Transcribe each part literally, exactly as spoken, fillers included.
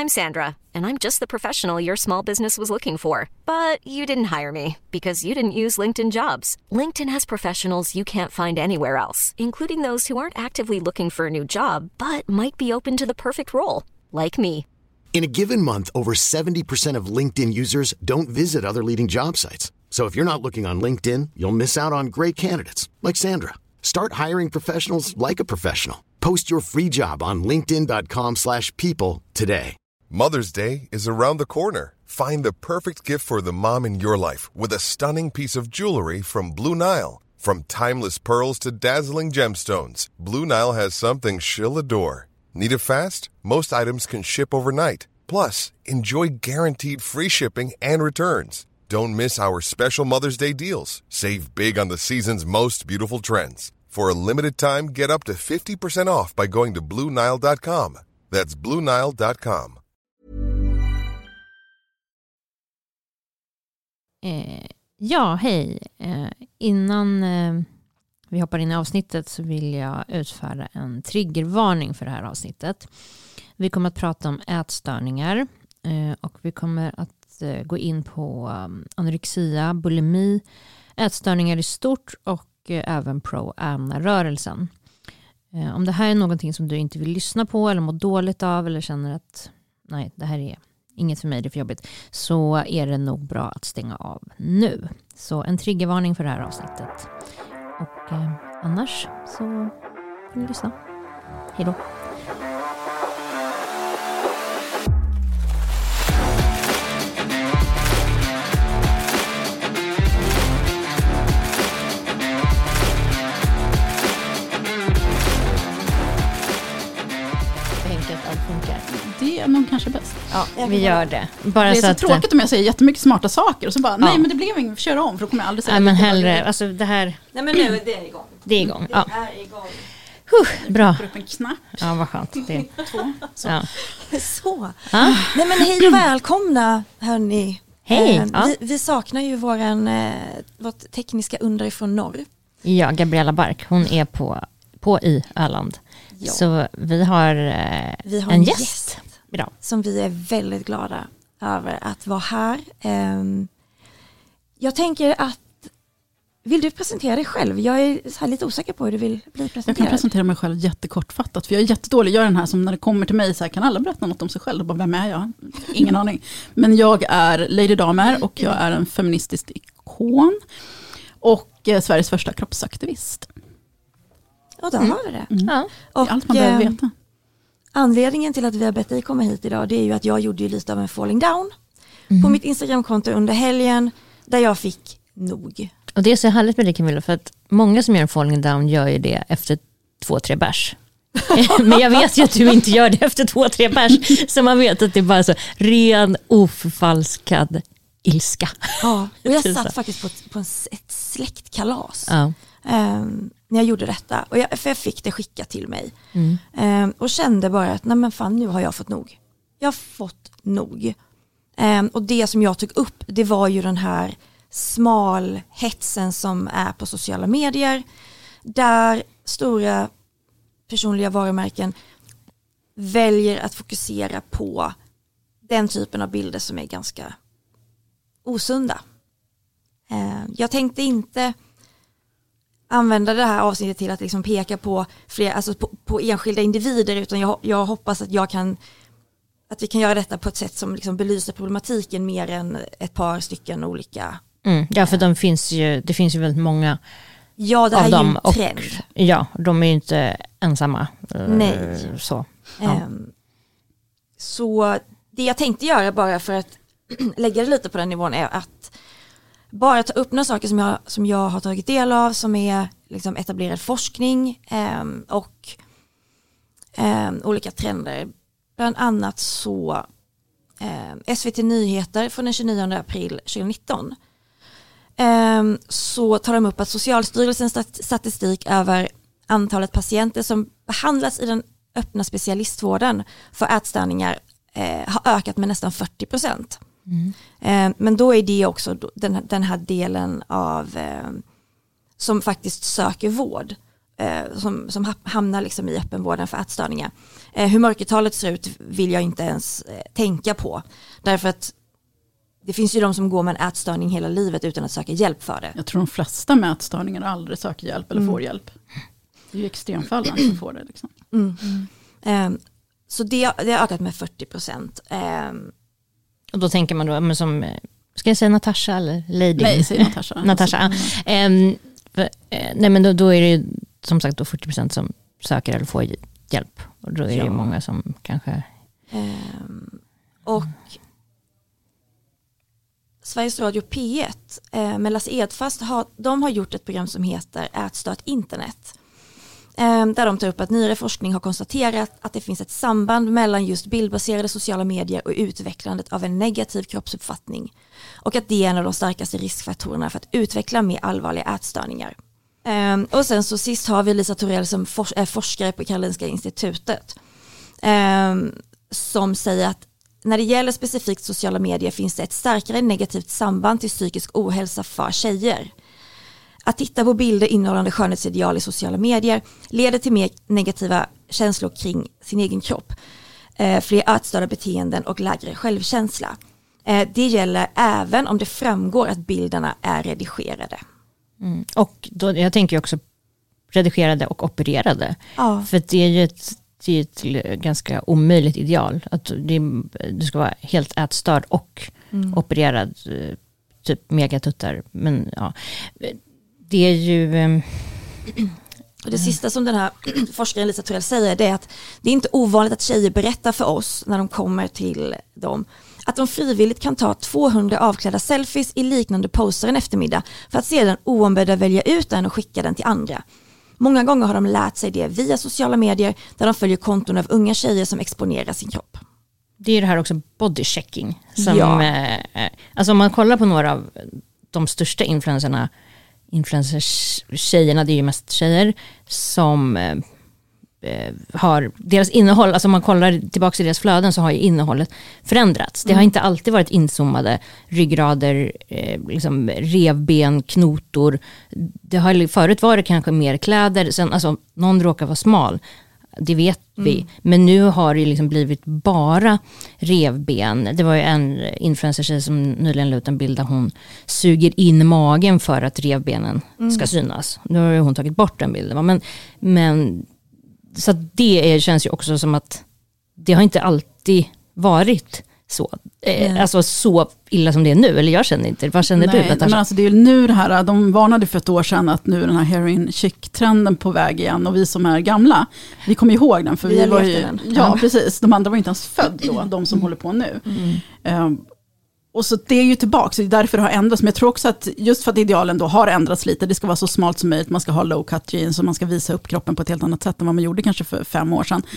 I'm Sandra, and I'm just the professional your small business was looking for. But you didn't hire me because you didn't use LinkedIn Jobs. LinkedIn has professionals you can't find anywhere else, including those who aren't actively looking for a new job, but might be open to the perfect role, like me. In a given month, over seventy percent of LinkedIn users don't visit other leading job sites. So if you're not looking on LinkedIn, you'll miss out on great candidates like Sandra. Start hiring professionals like a professional. Post your free job on linkedin dot com slash people today. Mother's Day is around the corner. Find the perfect gift for the mom in your life with a stunning piece of jewelry from Blue Nile. From timeless pearls to dazzling gemstones, Blue Nile has something she'll adore. Need it fast? Most items can ship overnight. Plus, enjoy guaranteed free shipping and returns. Don't miss our special Mother's Day deals. Save big on the season's most beautiful trends. For a limited time, get up to fifty percent off by going to blue nile dot com. That's blue nile dot com. Eh, ja, hej. Eh, innan eh, vi hoppar in i avsnittet så vill jag utfärda en triggervarning för det här avsnittet. Vi kommer att prata om ätstörningar eh, och vi kommer att eh, gå in på um, anorexia, bulimi, ätstörningar i stort och eh, även pro-amna-rörelsen. Eh, om det här är någonting som du inte vill lyssna på eller mår dåligt av eller känner att nej, det här är inget för mig, det är för jobbigt, så är det nog bra att stänga av nu. Så en triggervarning för det här avsnittet. Och eh, annars så får ni lyssna. Hej då. Det är nog kanske bäst. Ja, vi gör det. Bara det är så, så att, tråkigt om jag säger jättemycket smarta saker och så bara, ja. nej men det blev inget, kör om för då kommer jag aldrig säga. Nej men hellre, alltså det här. Nej men nu är det igång. Det är igång, det ja. är igång. Huh, bra. Upp en knapp. Ja, vad skönt. Det. Två. Så. Ja. Så. Ah. Nej men hej och välkomna hörni. Hej. Eh, Ja. vi, vi saknar ju våran, eh, vårt tekniska under ifrån norr. Ja, Gabriella Bark, hon är på, på i Öland. Ja. Så vi har, eh, Vi har en en gäst, gäst. idag. Som vi är väldigt glada över att vara här. Eh, jag tänker att, vill du presentera dig själv? Jag är så här lite osäker på hur du vill bli presenterad. Jag kan presentera mig själv jättekortfattat. För jag är jättedålig. Jag är den här som när det kommer till mig så här, kan alla berätta något om sig själv? Och bara, vem är jag? Ingen aning. Men jag är Lady Damer och jag är en feministisk ikon. Och eh, Sveriges första kroppsaktivist. Och då Mm. har vi det. Mm. Ja. Och, Allt man behöver eh, veta. Anledningen till att vi har bett dig komma hit idag, det är ju att jag gjorde ju lite av en falling down Mm. på mitt Instagramkonto under helgen där jag fick nog. Och det är så härligt med det, Camilla, för att många som gör en falling down gör ju det efter två, tre bärs. Men jag vet ju att du inte gör det efter två, tre bärs. Så man vet att det är bara så ren, oförfalskad ilska. Ja, och jag Tusen. satt faktiskt på, ett, på en, ett släktkalas Ja. um, när jag gjorde detta. Och jag, för jag fick det skickat till mig. Mm. Um, och kände bara att nej men fan, nu har jag fått nog. Jag har fått nog. Um, och det som jag tog upp, det var ju den här smalhetsen som är på sociala medier. Där stora personliga varumärken väljer att fokusera på den typen av bilder som är ganska osunda. Eh, jag tänkte inte använda det här avsnittet till att liksom peka på, fler, alltså på, på enskilda individer, utan jag, jag hoppas att jag kan att vi kan göra detta på ett sätt som liksom belyser problematiken mer än ett par stycken olika. Mm. Ja, för de finns ju, det finns ju väldigt många Ja, det här av är ju dem. en trend. Och, ja, de är ju inte ensamma. eh, Nej. Så. Ja. Ehm, så det jag tänkte göra bara för att lägga det lite på den nivån är att bara ta upp några saker som jag, som jag har tagit del av som är liksom etablerad forskning ehm, och ehm, olika trender. Bland annat så ehm, S V T Nyheter från den tjugonionde april tjugonitton ehm, så tar de upp att Socialstyrelsens stat- statistik över antalet patienter som behandlas i den öppna specialistvården för ätstörningar eh, har ökat med nästan fyrtio procent. Mm. Eh, men då är det också den, den här delen av eh, som faktiskt söker vård. eh, som, som hamnar liksom i öppenvården för ätstörningar. Eh, hur mörkertalet ser ut vill jag inte ens eh, tänka på. Därför att det finns ju de som går med en ätstörning hela livet utan att söka hjälp för det. Jag tror de flesta med ätstörningar aldrig söker hjälp eller mm. får hjälp. Det är ju extremfallen som får det. Liksom. Mm. Mm. Eh, så det, det har ökat med fyrtio procent. Eh, Och då tänker man då, men som, ska jag säga Natasha eller Lady? Nej, säg Natasha. Natasha. Mm. Eh, nej, men då, då är det ju som sagt då fyrtio procent som söker eller får hjälp. Och då är det ju många som kanske... Um, och Sveriges Radio P ett eh, med Lasse Edfast, har, de har gjort ett program som heter Ätstört internet. Eh, där de tar upp att nyare forskning har konstaterat att det finns ett samband mellan just bildbaserade sociala medier och utvecklandet av en negativ kroppsuppfattning. Och att det är en av de starkaste riskfaktorerna för att utveckla mer allvarliga ätstörningar. Um, och sen så sist har vi Lisa Torell som for- är forskare på Karolinska institutet. Um, som säger att när det gäller specifikt sociala medier finns det ett starkare negativt samband till psykisk ohälsa för tjejer. Att titta på bilder innehållande skönhetsideal i sociala medier leder till mer negativa känslor kring sin egen kropp. Uh, fler ätstörda beteenden och lägre självkänsla. Uh, det gäller även om det framgår att bilderna är redigerade. Mm. Och då, jag tänker också redigerade och opererade. Ja. För det är ju ett, det är ett ganska omöjligt ideal. Att det, du ska vara helt ätstörd och mm. opererad, typ megatuttar. Men ja, det är ju... Och det sista som den här forskaren Lisa Torell säger, det är att det är inte ovanligt att tjejer berättar för oss när de kommer till dem att de frivilligt kan ta tvåhundra avklädda selfies i liknande poser en eftermiddag för att sedan oombedda välja ut den och skicka den till andra. Många gånger har de lärt sig det via sociala medier där de följer konton av unga tjejer som exponerar sin kropp. Det är det här också body checking. Som, ja. eh, alltså om man kollar på några av de största influencerna, influencer-tjejerna, det är ju mest tjejer som... Eh, har deras innehåll, alltså om man kollar tillbaka i deras flöden så har ju innehållet förändrats. Det har inte alltid varit inzoomade ryggrader, eh, liksom revben, knotor. Det har, förut var det kanske mer kläder, sen, alltså någon råkar vara smal, det vet vi. Mm. Men nu har det liksom blivit bara revben. Det var ju en influencer som nyligen la ut en bild där hon suger in magen för att revbenen mm. ska synas. Nu har hon tagit bort den bilden. Men, men så det är, känns ju också som att det har inte alltid varit så. Mm. Alltså så illa som det är nu. Eller jag känner inte. Vad känner Nej, du? Men alltså det är ju nu det här, de varnade för ett år sedan att nu är den här heroin chic-trenden på väg igen. Och vi som är gamla, vi kommer ihåg den. För vi, vi var ju, den. Ja, precis. De andra var inte ens född då, de som mm. håller på nu. Mm. Um, och så det är ju tillbaka, så det är därför det har ändrats. Men jag tror också att just för att idealen då har ändrats lite, det ska vara så smalt som möjligt, man ska ha low cut jeans och man ska visa upp kroppen på ett helt annat sätt än vad man gjorde kanske för fem år sedan.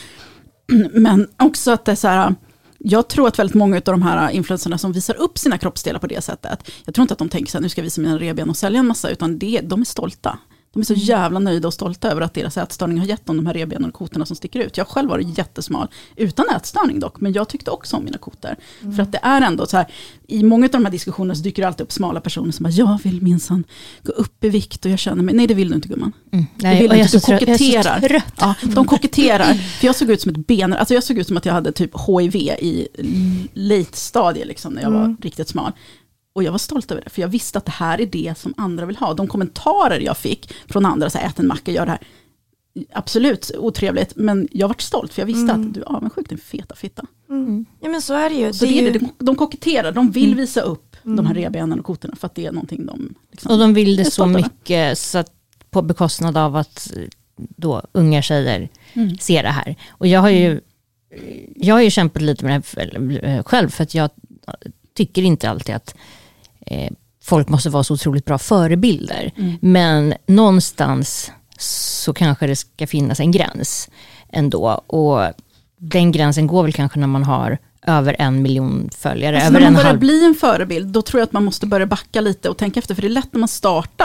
Men också att det är så här, jag tror att väldigt många av de här influencerna som visar upp sina kroppsdelar på det sättet, jag tror inte att de tänker så här, nu ska jag visa mina revben och sälja en massa, utan det, de är stolta. De är så jävla nöjda och stolta över att deras ätstörning har gett dem de här revbenen och kotorna som sticker ut. Jag själv var jättesmal, utan ätstörning dock, men jag tyckte också om mina kotor. Mm. För att det är ändå så här, i många av de här diskussionerna så dyker det alltid upp smala personer som bara, jag vill minsann gå upp i vikt och jag känner mig, nej det vill du inte gumman. Mm. Nej, vill inte, du koketterar. Ja, de koketterar, för jag såg ut som ett ben, alltså jag såg ut som att jag hade typ H I V i late stadie liksom, när jag var mm. riktigt smal. Och jag var stolt över det, för jag visste att det här är det som andra vill ha. De kommentarer jag fick från andra, så här, ät en macka, gör det här. Absolut otrevligt, men jag var stolt, för jag visste mm. att du är avundsjuk, din feta fitta. Mm. Ja, men så är det ju. Så det det är ju... det, de, de koketterar, de vill mm. visa upp mm. de här revbenen och kotorna, för att det är någonting de... Liksom, och de vill det så mycket, så att på bekostnad av att då unga tjejer mm. ser det här. Och jag har ju, jag har ju kämpat lite med det här själv, för att jag tycker inte alltid att eh, folk måste vara så otroligt bra förebilder. Mm. Men någonstans så kanske det ska finnas en gräns ändå. Och den gränsen går väl kanske när man har över en miljon följare. Alltså över när man en börjar halv... bli en förebild, då tror jag att man måste börja backa lite och tänka efter. För det är lätt när man startar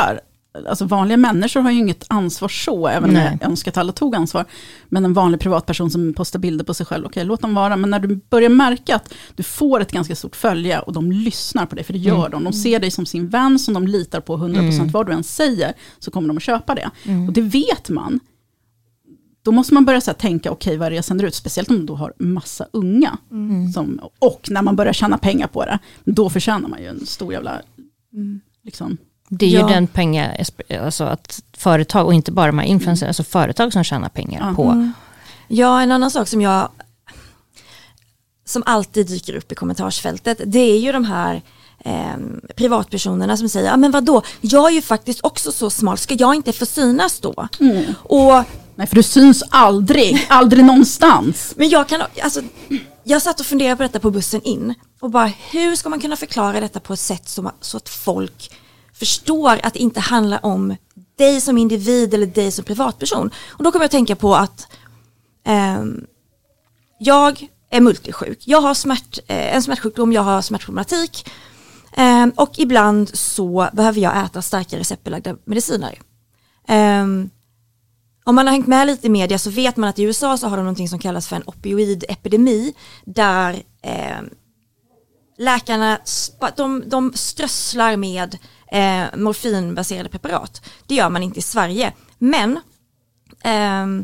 alltså vanliga människor har ju inget ansvar så, även om jag önskar att alla tog ansvar. Men en vanlig privatperson som postar bilder på sig själv, okej, låt dem vara. Men när du börjar märka att du får ett ganska stort följe och de lyssnar på dig, för det gör mm. de. De ser dig som sin vän som de litar på hundra procent mm. vad du än säger, så kommer de att köpa det. Mm. Och det vet man. Då måste man börja så här tänka, okej, vad är det jag sänder ut? Speciellt om du har massa unga. Mm. Som, och när man börjar tjäna pengar på det, då förtjänar man ju en stor jävla... Mm. Liksom. Det är ju ja. den pengar, alltså att företag, och inte bara de här influencers, mm. alltså företag som tjänar pengar mm. på. Ja, en annan sak som jag som alltid dyker upp i kommentarsfältet, det är ju de här eh, privatpersonerna som säger, ja ah, men vadå, jag är ju faktiskt också så smal, ska jag inte få synas då? Mm. Och nej, för du syns aldrig, aldrig någonstans. Men jag kan, alltså, jag satt och funderade på detta på bussen in och bara, hur ska man kunna förklara detta på ett sätt som, så att folk förstår att det inte handlar om dig som individ eller dig som privatperson. Och då kommer jag att tänka på att eh, jag är multisjuk. Jag har smärt, eh, en smärtsjukdom, jag har smärtproblematik eh, och ibland så behöver jag äta starka receptbelagda mediciner. Eh, Om man har hängt med lite i media så vet man att i U S A så har de någonting som kallas för en opioidepidemi, där eh, läkarna de, de strösslar med eh, morfinbaserade preparat. Det gör man inte i Sverige. Men eh,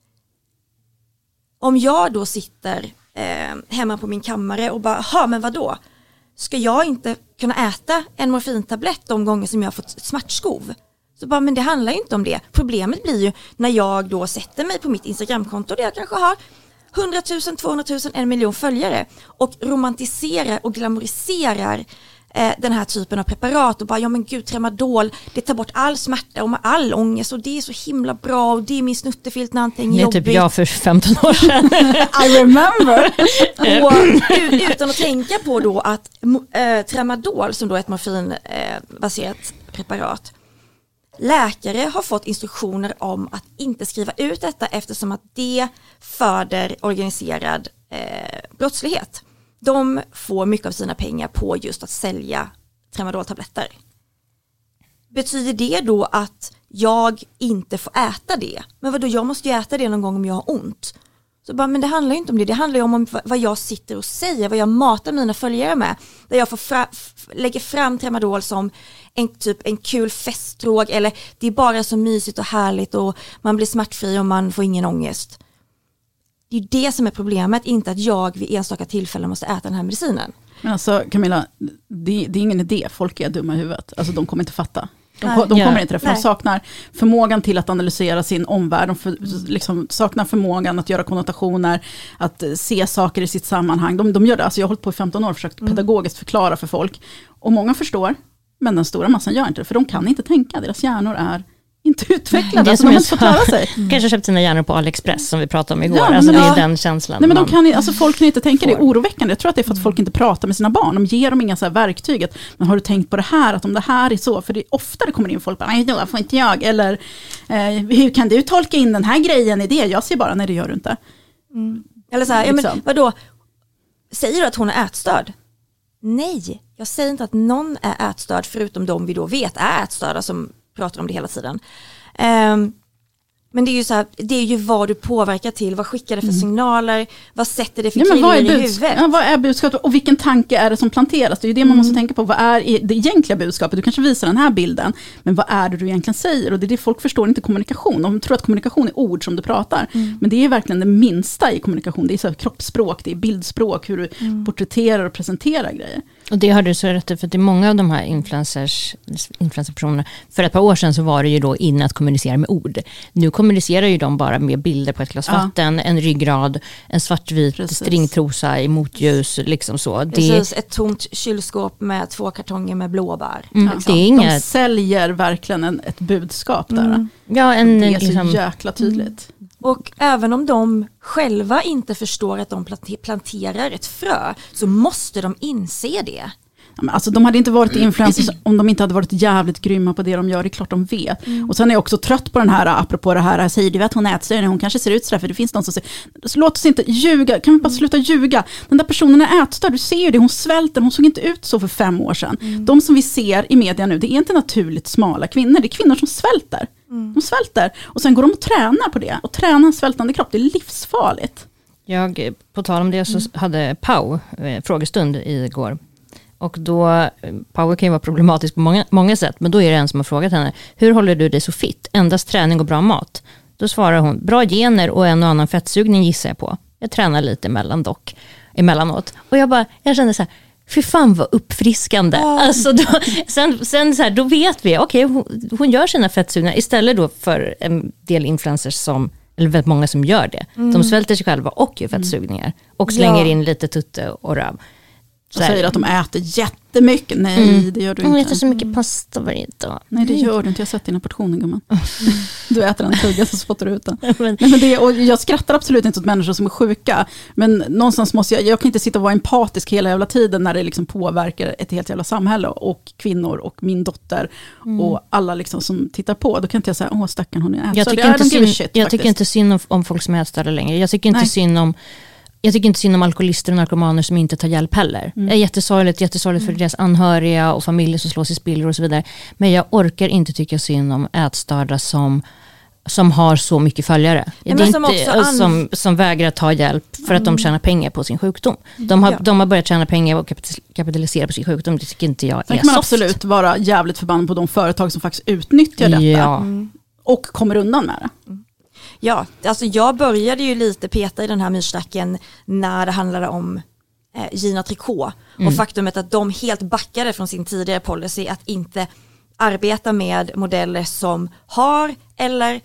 om jag då sitter eh, hemma på min kammare och bara, ha men vadå? Ska jag inte kunna äta en morfintablett de gånger som jag har fått smärtskov? Så bara, men det handlar ju inte om det. Problemet blir ju när jag då sätter mig på mitt Instagramkonto där jag kanske har hundratusen, tvåhundratusen, en miljon följare och romantiserar och glamoriserar eh, den här typen av preparat och bara, ja men gud, Tramadol, det tar bort all smärta och all ångest och det är så himla bra och det är min snuttefilt när någonting är jobbigt. Det är typ jag för femton år sedan. I remember. Och utan att tänka på då att eh, Tramadol, som då är ett morfinbaserat eh, preparat, läkare har fått instruktioner om att inte skriva ut detta eftersom att det föder organiserad eh, brottslighet. De får mycket av sina pengar på just att sälja Tramadoltabletter. Betyder det då att jag inte får äta det? Men vadå, jag måste ju äta det någon gång om jag har ont. Så bara, men det handlar ju inte om det. Det handlar ju om vad jag sitter och säger, vad jag matar mina följare med. Där jag får fra, lägger fram Tramadol som en typ en kul festdrog, eller det är bara så mysigt och härligt och man blir smärtfri och man får ingen ångest. Det är ju det som är problemet, inte att jag vid enstaka tillfällen måste äta den här medicinen. Men alltså Camilla, det, det är ingen idé, folk är dumma i huvudet. Alltså de kommer inte fatta. De, de kommer yeah. inte det, för de saknar förmågan till att analysera sin omvärld. De för, liksom, saknar förmågan att göra konnotationer, att se saker i sitt sammanhang. De, de gör det, alltså jag har hållit på i femton år och försökt mm. pedagogiskt förklara för folk. Och många förstår, men den stora massan gör inte det, för de kan inte tänka. Deras hjärnor är inte utvecklade. Det är alltså, som de jag måste lära sig. Mm. Kanske köpt sina hjärnor på AliExpress som vi pratade om igår. Ja, alltså, det är ja. den känslan. Nej, men de kan, alltså, folk kan inte tänka, får. det är oroväckande. Jag tror att det är för att folk inte pratar med sina barn. De ger dem inga så här verktyg. Men har du tänkt på det här, att om det här är så, för det är ofta det kommer in folk bara, nej då får inte jag. Eller eh, hur kan du tolka in den här grejen i det? Jag ser bara, nej det gör du inte. Mm. Eller så här, ja, men vadå? Säger du att hon är ätstörd? Nej, jag säger inte att någon är ätstörd förutom de vi då vet är ätstörda som pratar om det hela tiden. Um, men det är ju så här, det är ju vad du påverkar till, vad skickar det för signaler, vad sätter det för ja, killar i huvudet. Ja, vad är budskapet och vilken tanke är det som planteras? Det är ju det man mm. måste tänka på, vad är det egentliga budskapet? Du kanske visar den här bilden, men vad är det du egentligen säger? Och det är det folk förstår inte kommunikation. De tror att kommunikation är ord som du pratar, mm. men det är verkligen det minsta i kommunikation. Det är så här kroppsspråk, det är bildspråk, hur du mm. porträtterar och presenterar grejer. Och det har du så rätt, för att det är många av de här influencers, influencerpersonerna, för ett par år sedan så var det ju då inne att kommunicera med ord. Nu kommunicerar ju de bara med bilder på ett glas vatten, ja. en ryggrad, en svartvit Precis. stringtrosa i motljus, liksom så. Precis, det... ett tomt kylskåp med två kartonger med blåbär. Mm, liksom. det är inga... De säljer verkligen en, ett budskap där. Mm. Ja, en, det är liksom... så jäkla tydligt. Mm. Och även om de själva inte förstår att de planterar ett frö, så måste de inse det. Ja, men alltså, de hade inte varit influencers om de inte hade varit jävligt grymma på det de gör. Det är klart de vet. Mm. Och sen är jag också trött på den här, apropå det här, säger du att hon är ätstörd, hon kanske ser ut sådär, för det finns någon som säger, så låt oss inte ljuga, kan vi bara sluta ljuga? Den där personen är ätstörd, du ser ju det, hon svälter, hon såg inte ut så för fem år sedan. Mm. De som vi ser i media nu, det är inte naturligt smala kvinnor, det är kvinnor som svälter. Mm. De svälter, och sen går de och tränar på det, och tränar en svältande kropp, det är livsfarligt. Jag, på tal om det, så hade Pau eh, frågestund igår. Och då, Pau kan ju vara problematisk på många, många sätt, men då är det en som har frågat henne, hur håller du dig så fit? Endast träning och bra mat? Då svarar hon, bra gener och en och annan fettsugning gissar jag på. Jag tränar lite emellan dock, emellanåt. Och jag bara, jag kände så här, fy fan vad uppfriskande. Oh. Alltså då, sen sen så här, då vet vi, okej, okay, hon, hon gör sina fettsugningar istället då för en del influencers som, eller väldigt många som gör det. Mm. De svälter sig själva och gör fettsugningar. Och slänger ja. in lite tutte och röv. Och säger att de äter jättemycket. Nej, mm. det gör du inte. De äter så mycket pasta varje dag. Nej, det gör du inte. Jag har sett dina portioner, gumman. Du äter en tugga så spottar du ut den. men. Nej, men det, och jag skrattar absolut inte åt människor som är sjuka. Men någonstans måste jag, jag kan inte sitta och vara empatisk hela jävla tiden när det liksom påverkar ett helt jävla samhälle och kvinnor och min dotter mm. och alla liksom som tittar på. Då kan inte jag säga, åh stackarn, hon är ätstörd. Jag tycker, inte, syn, shit, jag tycker inte synd om, om folk som är ätstörda längre. Jag tycker inte Nej. synd om Jag tycker inte synd om alkoholister och narkomaner som inte tar hjälp heller. Mm. Det är jättesorgligt, jättesorgligt mm. för deras anhöriga och familjer som slås i spillror och så vidare. Men jag orkar inte tycka synd om ätstörda som, som har så mycket följare. Nej, det är som, inte, an... som, som vägrar ta hjälp för att mm. de tjänar pengar på sin sjukdom. De har, ja. de har börjat tjäna pengar och kapitalisera på sin sjukdom. Det tycker inte jag är soft. Sen kan man absolut vara jävligt förbannad på de företag som faktiskt utnyttjar detta. Ja. Mm. Och kommer undan med det. Mm. Ja, alltså jag började ju lite peta i den här myrstacken när det handlade om eh, Gina Tricot mm. och faktumet att de helt backade från sin tidigare policy att inte arbeta med modeller som har eller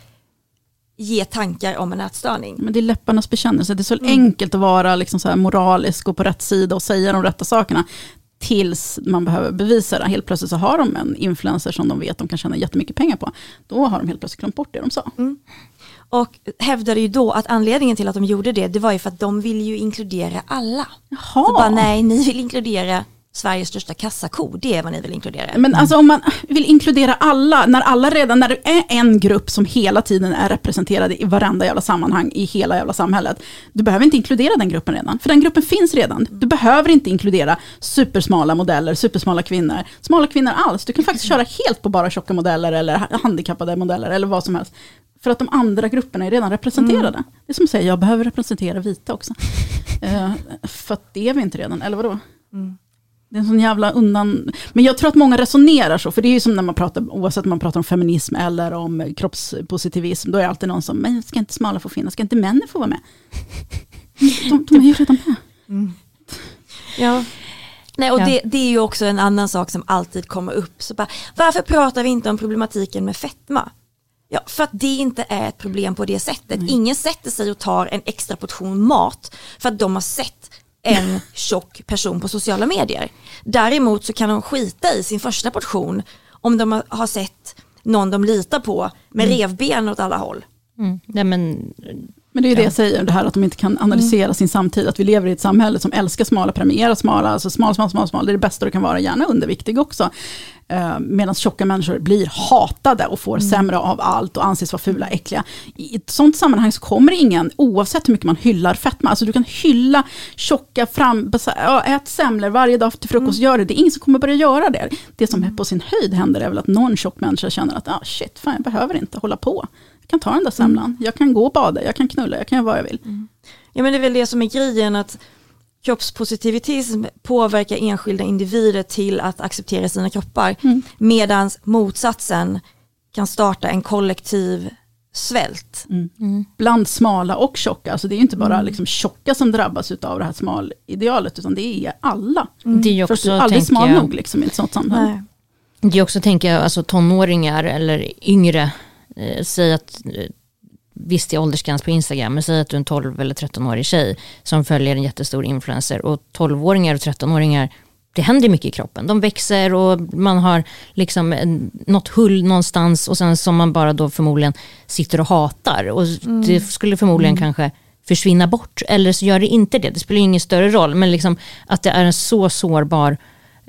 ge tankar om en ätstörning. Men det är läpparnas bekännelse. Det är så mm. enkelt att vara liksom så här moralisk och på rätt sida och säga de rätta sakerna tills man behöver bevisa det. Helt plötsligt så har de en influencer som de vet de kan tjäna jättemycket pengar på. Då har de helt plötsligt glömt bort det de sa. Mm. Och hävdade ju då att anledningen till att de gjorde det, det var ju för att de vill ju inkludera alla. Jaha. Så bara nej, ni vill inkludera Sveriges största kassako, det är vad ni vill inkludera. Men alltså om man vill inkludera alla, när alla redan, när det är en grupp som hela tiden är representerad i varenda jävla sammanhang i hela jävla samhället, du behöver inte inkludera den gruppen redan, för den gruppen finns redan. Du behöver inte inkludera supersmala modeller, supersmala kvinnor, smala kvinnor alls. Du kan faktiskt köra helt på bara tjocka modeller eller handikappade modeller eller vad som helst. För att de andra grupperna är redan representerade. Mm. Det är som säger, jag behöver representera vita också. uh, för att det är vi inte redan, eller vadå? Mm. Det är en sån jävla undan... Men jag tror att många resonerar så. För det är ju som när man pratar, oavsett om man pratar om feminism eller om kroppspositivism. Då är alltid någon som, men ska inte smala få finnas? Ska inte männen få vara med? De, de är ju redan med. Mm. Ja. Nej, och ja. det, det är ju också en annan sak som alltid kommer upp. Så bara, varför pratar vi inte om problematiken med fetma? Ja, för att det inte är ett problem på det sättet. Mm. Ingen sätter sig och tar en extra portion mat för att de har sett en tjock person på sociala medier. Däremot så kan de skita i sin första portion om de har sett någon de litar på med mm. revben åt alla håll. Mm. Nej, men... Men det är ju det jag säger, det här att de inte kan analysera mm. sin samtid. Att vi lever i ett samhälle som älskar smala, premierar smala. Alltså smal, smal, smal, smal. Det är det bästa du kan vara, gärna underviktig också. Uh, Medan tjocka människor blir hatade och får mm. sämre av allt och anses vara fula, äckliga. I ett sånt sammanhang så kommer ingen, oavsett hur mycket man hyllar fetma. Alltså du kan hylla tjocka fram, ät semlor varje dag till frukost, mm. gör det. Det är ingen som kommer börja göra det. Det som är på sin höjd händer är väl att någon tjock människa känner att ah, shit, fan, jag behöver inte hålla på. Jag kan ta den där semlan, mm. jag kan gå och bada, jag kan knulla, jag kan göra vad jag vill. Mm. Ja, men det är väl det som är grejen, att kroppspositivitism påverkar enskilda individer till att acceptera sina kroppar. Mm. Medan motsatsen kan starta en kollektiv svält. Mm. Mm. Bland smala och tjocka. Alltså det är inte bara mm. liksom tjocka som drabbas av det här smalidealet, utan det är alla. Mm. Det är också, för du är aldrig smal jag... nog liksom, i ett sånt sammanhang. Nej. Det är också, tänker jag, alltså tonåringar eller yngre, eh, säg att eh, visst det är åldersgräns på Instagram, men säg att du är en tolv eller tretton-årig tjej som följer en jättestor influencer, och tolv-åringar och tretton-åringar, det händer mycket i kroppen. De växer och man har liksom en, något hull någonstans, och sen som man bara då förmodligen sitter och hatar, och mm. det skulle förmodligen mm. kanske försvinna bort, eller så gör det inte det. Det spelar ingen större roll, men liksom att det är en så sårbar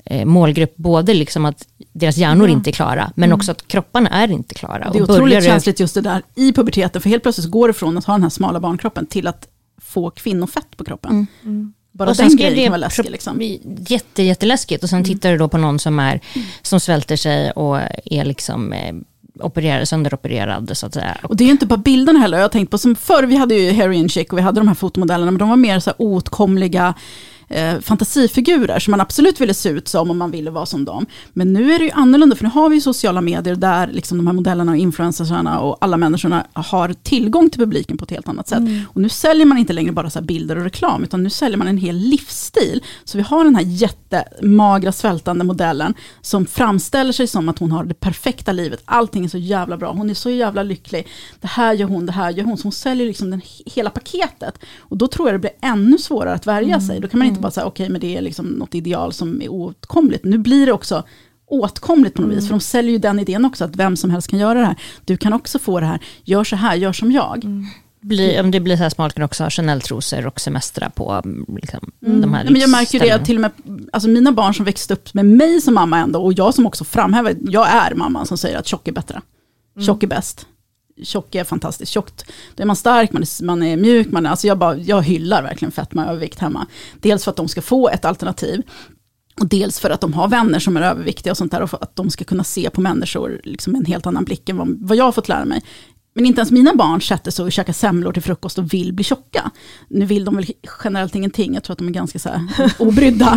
eh, målgrupp, både liksom att deras hjärnor Ja. inte är klara, men Mm. också att kropparna är inte klara. Det är Och otroligt börjar det- känsligt just det där i puberteten, för helt plötsligt går det från att ha den här smala barnkroppen till att få kvinnofett på kroppen. Mm. Mm. Bara och sen den ska grejen det kan vara läskig. pro- Liksom. bli jätte, jätteläskigt. Och sen tittar du då på någon som är som svälter sig och är liksom eh, opererad, sönderopererad så att säga. Och det är ju inte bara bilderna heller. Jag har tänkt på, som förr vi hade ju heroin chic och vi hade de här fotomodellerna, men de var mer så här åtkomliga eh, fantasifigurer som man absolut ville se ut som om man ville vara som dem. Men nu är det ju annorlunda, för nu har vi ju sociala medier där liksom de här modellerna och influencersarna och alla människorna har tillgång till publiken på ett helt annat sätt. Mm. Och nu säljer man inte längre bara så här bilder och reklam, utan nu säljer man en hel livsstil. Så vi har den här jättemagra svältande modellen som framställer sig som att hon har det perfekta livet. Allting är så jävla bra, hon är så jävla lycklig. Det här gör hon, det här gör hon. Så hon säljer liksom den, hela paketet. Och då tror jag det blir ännu svårare att värja sig. Då kan man inte bara säga, okej, okay, men det är liksom något ideal som är åtkomligt. Nu blir det också åtkomligt på något vis. För de säljer ju den idén också, att vem som helst kan göra det här. Du kan också få det här, gör så här, gör som jag. Mm. Bli, om det blir så här smalt kan också ha Chanel-trosor och semestra på liksom, Mm. de här Nej, men jag märker ju det, ställena. att till och med alltså mina barn som växte upp med mig som mamma ändå, och jag som också framhäver, jag är mamman som säger att tjock är bättre. Tjock är bäst. Tjock är fantastiskt. Tjockt, då är man stark, man är, man är mjuk, man är, alltså jag, bara, jag hyllar verkligen fetma och övervikt hemma. Dels för att de ska få ett alternativ, och dels för att de har vänner som är överviktiga och sånt där, och för att de ska kunna se på människor liksom med en helt annan blick än vad, vad jag har fått lära mig. Men inte ens mina barn sätter sig och käkar semlor till frukost och vill bli tjocka. Nu vill de väl generellt ingenting, jag tror att de är ganska så här obrydda.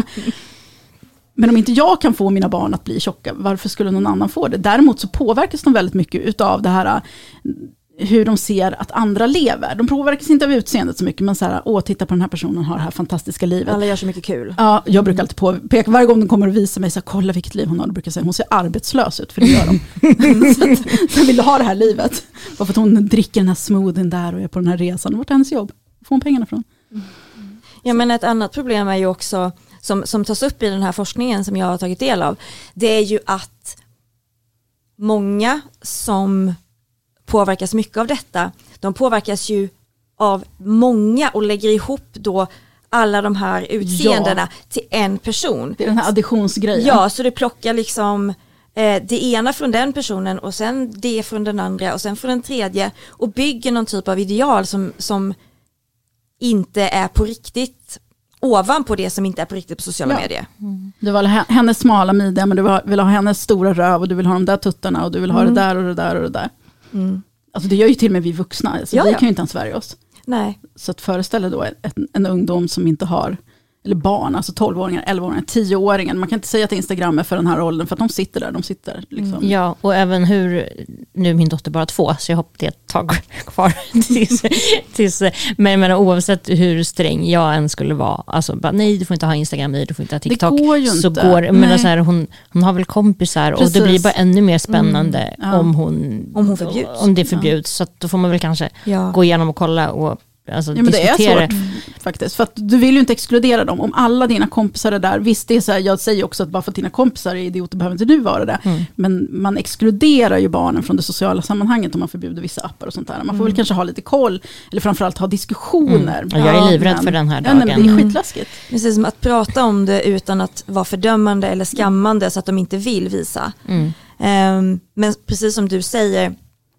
Men om inte jag kan få mina barn att bli tjocka, varför skulle någon annan få det? Däremot så påverkas de väldigt mycket utav det här, hur de ser att andra lever. De påverkas inte av utseendet så mycket, men så här, åh, titta på den här personen, har det här fantastiska livet. Alla gör så mycket kul. Ja, jag brukar alltid påpeka, varje gång de kommer och visar mig, så här, kolla vilket liv hon har, då brukar jag säga, hon ser arbetslös ut, för det gör de. så, att, så vill du ha det här livet. Bara för att hon dricker den här smoothien där och är på den här resan. Vart är hennes jobb? Får hon pengarna från? Ja, men ett annat problem är ju också, som, som tas upp i den här forskningen som jag har tagit del av, det är ju att många som påverkas mycket av detta, de påverkas ju av många och lägger ihop då alla de här utseendena Ja. till en person. Det är den här additionsgrejen. Ja, så det plockar liksom eh, det ena från den personen och sen det från den andra och sen från den tredje och bygger någon typ av ideal som, som inte är på riktigt, ovanpå det som inte är på riktigt på sociala Ja. medier. Du vill ha hennes smala midja, men du vill ha hennes stora röv, och du vill ha de där tuttarna, och du vill ha Mm. det där och det där och det där. Mm. Alltså det gör ju till och med vi vuxna, alltså Ja, vi ja. kan ju inte ens värja oss. Nej. Så att föreställa då en, en ungdom som inte har, eller barn, alltså tolvåringar, elvaåringar, tioåringar. Man kan inte säga att Instagram är för den här åldern, för att de sitter där, de sitter liksom. Ja, och även hur, nu är min dotter bara två, så jag hoppas det är ett tag kvar tills, tills, men jag menar, oavsett hur sträng jag än skulle vara, alltså bara, nej, du får inte ha Instagram i, du får inte ha TikTok. Det går ju så inte. går, men Nej. så här, hon, hon har väl kompisar och Precis. det blir bara ännu mer spännande Mm, ja. om hon Om hon förbjuds. om det förbjuds, så att då får man väl kanske Ja. gå igenom och kolla och alltså, Ja, men det är diskutera. svårt faktiskt, för att du vill ju inte exkludera dem. Om alla dina kompisar är där, visst det är så här, jag säger också att bara för att dina kompisar är idioter behöver inte du vara det. Mm. Men man exkluderar ju barnen från det sociala sammanhanget om man förbjuder vissa appar och sånt där. Man får väl kanske ha lite koll, eller framförallt ha diskussioner. Mm. Och jag är livrädd men, för den här ja, nej, men det är dagen. skitläskigt. Precis, som att prata om det utan att vara fördömande eller skammande så att de inte vill visa. Mm. Um, men precis som du säger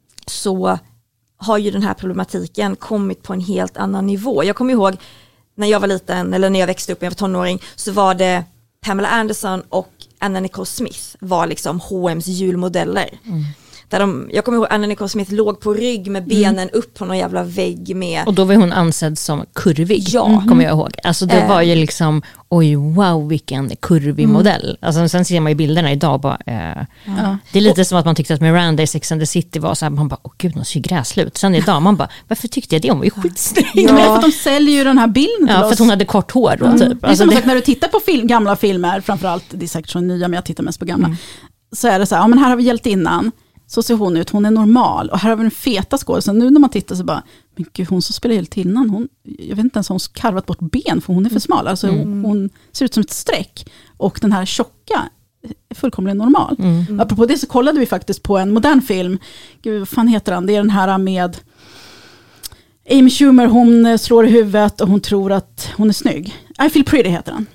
så har ju den här problematiken kommit på en helt annan nivå. Jag kommer ihåg när jag var liten, eller när jag växte upp när jag var tonåring, så var det Pamela Anderson och Anna Nicole Smith var liksom H och M's julmodeller. Mm. Där de, jag kommer ihåg Anna Nicole Smith låg på rygg med benen mm. upp på någon jävla vägg med... Och då var hon ansedd som kurvig, ja. kommer jag ihåg. Alltså det Äh. var ju liksom, oj wow vilken kurvig mm. modell. Alltså sen ser man ju bilderna idag och bara, eh, Ja. det är lite och, som att man tyckte att Miranda i Sex and the City var så här, man bara, åh gud hon ser gräslut. Sen idag man bara, varför tyckte jag det? Hon var ju skitsnygg. Ja. Men för att de säljer ju den här bilden till Ja, för oss. att hon hade kort hår då, Mm. typ. Det är Alltså som det, sagt när du tittar på film, gamla filmer, framförallt, det är säkert så nya, men jag tittar mest på gamla, mm. så är det så här, ja men här har vi hjältinnan, så ser hon ut, hon är normal, och här har vi den feta skådespelaren. Nu när man tittar så bara, men gud, hon som spelar hjältinnan, hon, jag vet inte ens om hon har karvat bort ben, för hon är för smal, alltså Mm. hon, hon ser ut som ett streck, och den här tjocka är fullkomligen normal. Mm. Apropå det så kollade vi faktiskt på en modern film, gud vad fan heter den, det är den här med Amy Schumer, hon slår i huvudet och hon tror att hon är snygg. I Feel Pretty heter den.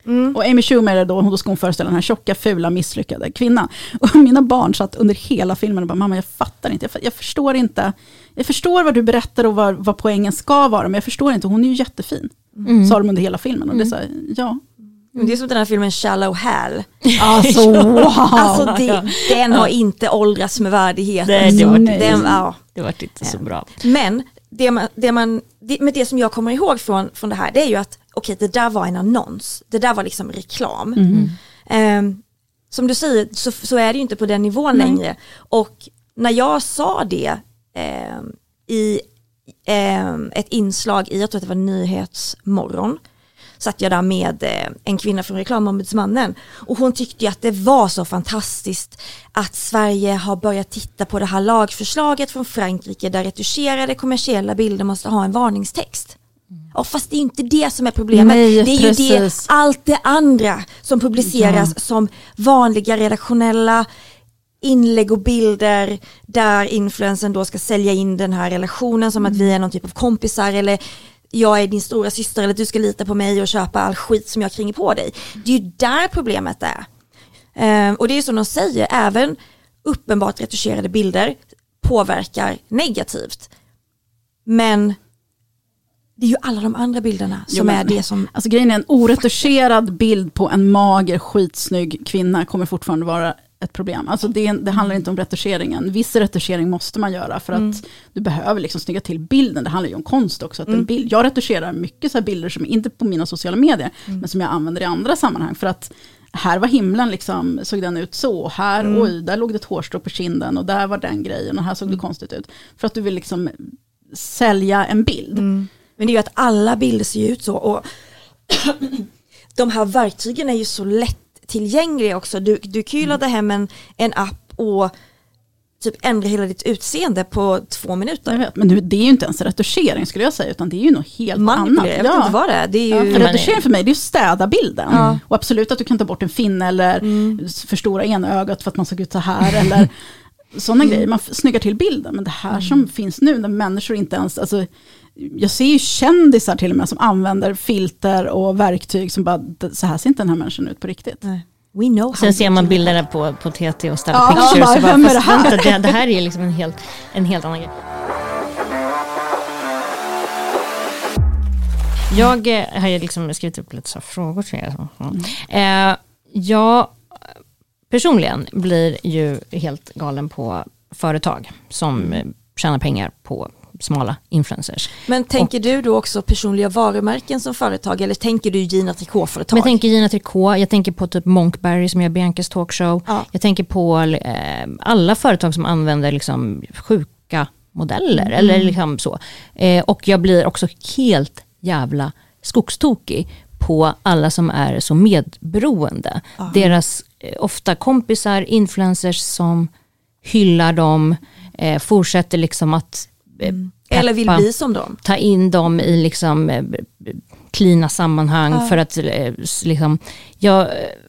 Mm. Och Amy Schumer då, då ska hon föreställa den här tjocka, fula, misslyckade kvinnan. Och mina barn satt under hela filmen och bara, mamma jag fattar inte, jag, jag förstår inte, jag förstår vad du berättar och vad, vad poängen ska vara, men jag förstår inte, hon är ju jättefin. Mm. Sa de under hela filmen och det är så här, ja. Mm. Det är som den här filmen Shallow Hal. Alltså, wow. Alltså det, den har inte åldrats med värdighet. Det, det, var, den, ja. det var inte så bra. Men det, man, det, man, det, med det som jag kommer ihåg från, från det här, det är ju att okej, okay, det där var en annons. Det där var liksom reklam. Mm. Um, som du säger så, så är det ju inte på den nivån mm. längre. Och när jag sa det um, i um, ett inslag i, jag tror att det var Nyhetsmorgon, satt jag där med eh, en kvinna från Reklamombudsmannen och hon tyckte ju att det var så fantastiskt att Sverige har börjat titta på det här lagförslaget från Frankrike där retuscherade kommersiella bilder måste ha en varningstext. Mm. Och fast det är inte det som är problemet. Nej, det är precis. ju det, allt det andra som publiceras ja. som vanliga redaktionella inlägg och bilder där influensen då ska sälja in den här relationen som mm. att vi är någon typ av kompisar eller jag är din stora syster eller du ska lita på mig och köpa all skit som jag kring på dig. Det är ju där problemet är. Um, och det är som de säger, även uppenbart retuscherade bilder påverkar negativt. Men det är ju alla de andra bilderna som jo, men, är det som... Alltså grejen är en oretuscherad bild på en mager, skitsnygg kvinna kommer fortfarande vara ett problem. Alltså det, det handlar inte om retuscheringen. Viss retuschering måste man göra för att mm. du behöver liksom snygga till bilden. Det handlar ju om konst också. Att mm. en bild, jag retuscherar mycket så här bilder som inte på mina sociala medier mm. men som jag använder i andra sammanhang för att här var himlen liksom, såg den ut så. Här, mm. oj, där låg det ett hårstrå på kinden och där var den grejen och här såg det mm. konstigt ut. För att du vill liksom sälja en bild. Mm. Men det är ju att alla bilder ser ut så och de här verktygen är ju så lätt tillgängliga också. Du, du kan ju ladda hem en, en app och typ ändra hela ditt utseende på två minuter. Jag vet, men det är ju inte ens retuschering skulle jag säga, utan det är ju något helt Man, annat. Jag vet ja. inte vad det är. Det är ju... ja, för retuschering för mig, det är ju städa bilden. Ja. Och absolut att du kan ta bort en finne eller mm. förstora ena ögat för att man såg ut så här eller sådana mm. grejer. Man snyggar till bilden. Men det här mm. som finns nu när människor inte ens... Alltså, jag ser ju kändisar till och med som använder filter och verktyg som bara, så här ser inte den här människan ut på riktigt. Nej. We know Sen ser man bilderna på, på T T och ställer ja, pictures bara, och bara, vem är fast, det, här? vänta, det, det här är liksom en helt, en helt annan grej. Jag har ju liksom skrivit upp lite så frågor till er. Mm. Eh, jag personligen blir ju helt galen på företag som mm. tjänar pengar på smala influencers. Men tänker och, du då också personliga varumärken som företag eller tänker du Gina Tricot-företag? Jag tänker Gina Tricot, jag tänker på typ Monkberry som gör Biancas talkshow. Ja. Jag tänker på eh, alla företag som använder liksom sjuka modeller mm. eller liksom så. Eh, och jag blir också helt jävla skogstokig på alla som är så medberoende. Ja. Deras eh, ofta kompisar, influencers som hyllar dem, eh, fortsätter liksom att Mm. eller vill bli som dem. Ta in dem i liksom eh, klina sammanhang ja. för att eh, liksom ja,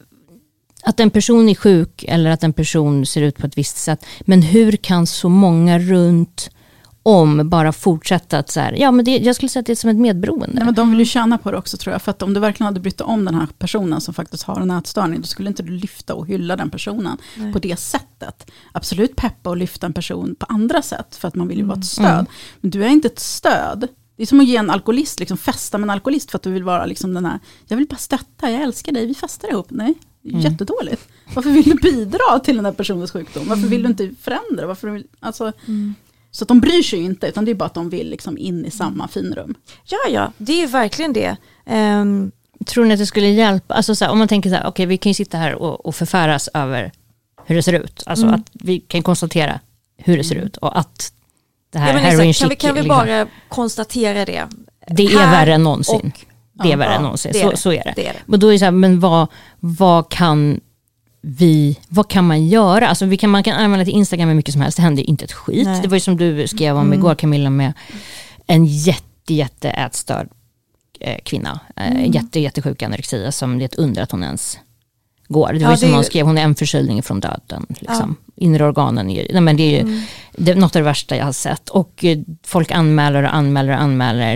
att en person är sjuk eller att en person ser ut på ett visst sätt. Men hur kan så många runt om bara fortsätta att så här, ja men det, jag skulle säga att det är som ett medberoende. Ja, men de vill ju tjäna på det också tror jag. För att om du verkligen hade brytt om den här personen som faktiskt har en ätstörning, då skulle inte du lyfta och hylla den personen Nej. på det sättet. Absolut peppa och lyfta en person på andra sätt för att man vill ju mm. vara ett stöd. Mm. Men du är inte ett stöd. Det är som att ge en alkoholist, liksom festa med en alkoholist för att du vill vara liksom den här, jag vill bara stötta, jag älskar dig, vi festar ihop. Nej, det är mm. jättedåligt. Varför vill du bidra till den här personens sjukdom? Varför vill du inte förändra? Varför vill, alltså... Mm. Så att de bryr sig ju inte, utan det är bara att de vill liksom in i samma finrum. Ja, ja, det är ju verkligen det. Um... Tror ni att det skulle hjälpa? Alltså så här, om man tänker så här, okej, okay, vi kan ju sitta här och, och förfäras över hur det ser ut. Alltså mm. att vi kan konstatera hur det ser ut och att det här ja, heroin kan vi, kan vi liksom, bara konstatera det? Det är här värre än någonsin. Och, det är värre ja, än någonsin. Så, så är det. det, är det. Men då är det så här, men vad, vad kan... Vi, vad kan man göra? Alltså vi kan, man kan använda till Instagram med mycket som helst. Det händer inte ett skit. Nej. Det var ju som du skrev om mm. igår, Camilla, med en jätte, jätte ätstörd eh, kvinna. Mm. Eh, jätte, jättesjuk anorexia som det är ett under att hon ens går. Det var ja, ju som det... hon skrev, hon är en förkylning från döden. Liksom. Ja. Inre organen är, nej, men det är ju mm. det är något av det värsta jag har sett. Och eh, folk anmäler och anmäler och anmäler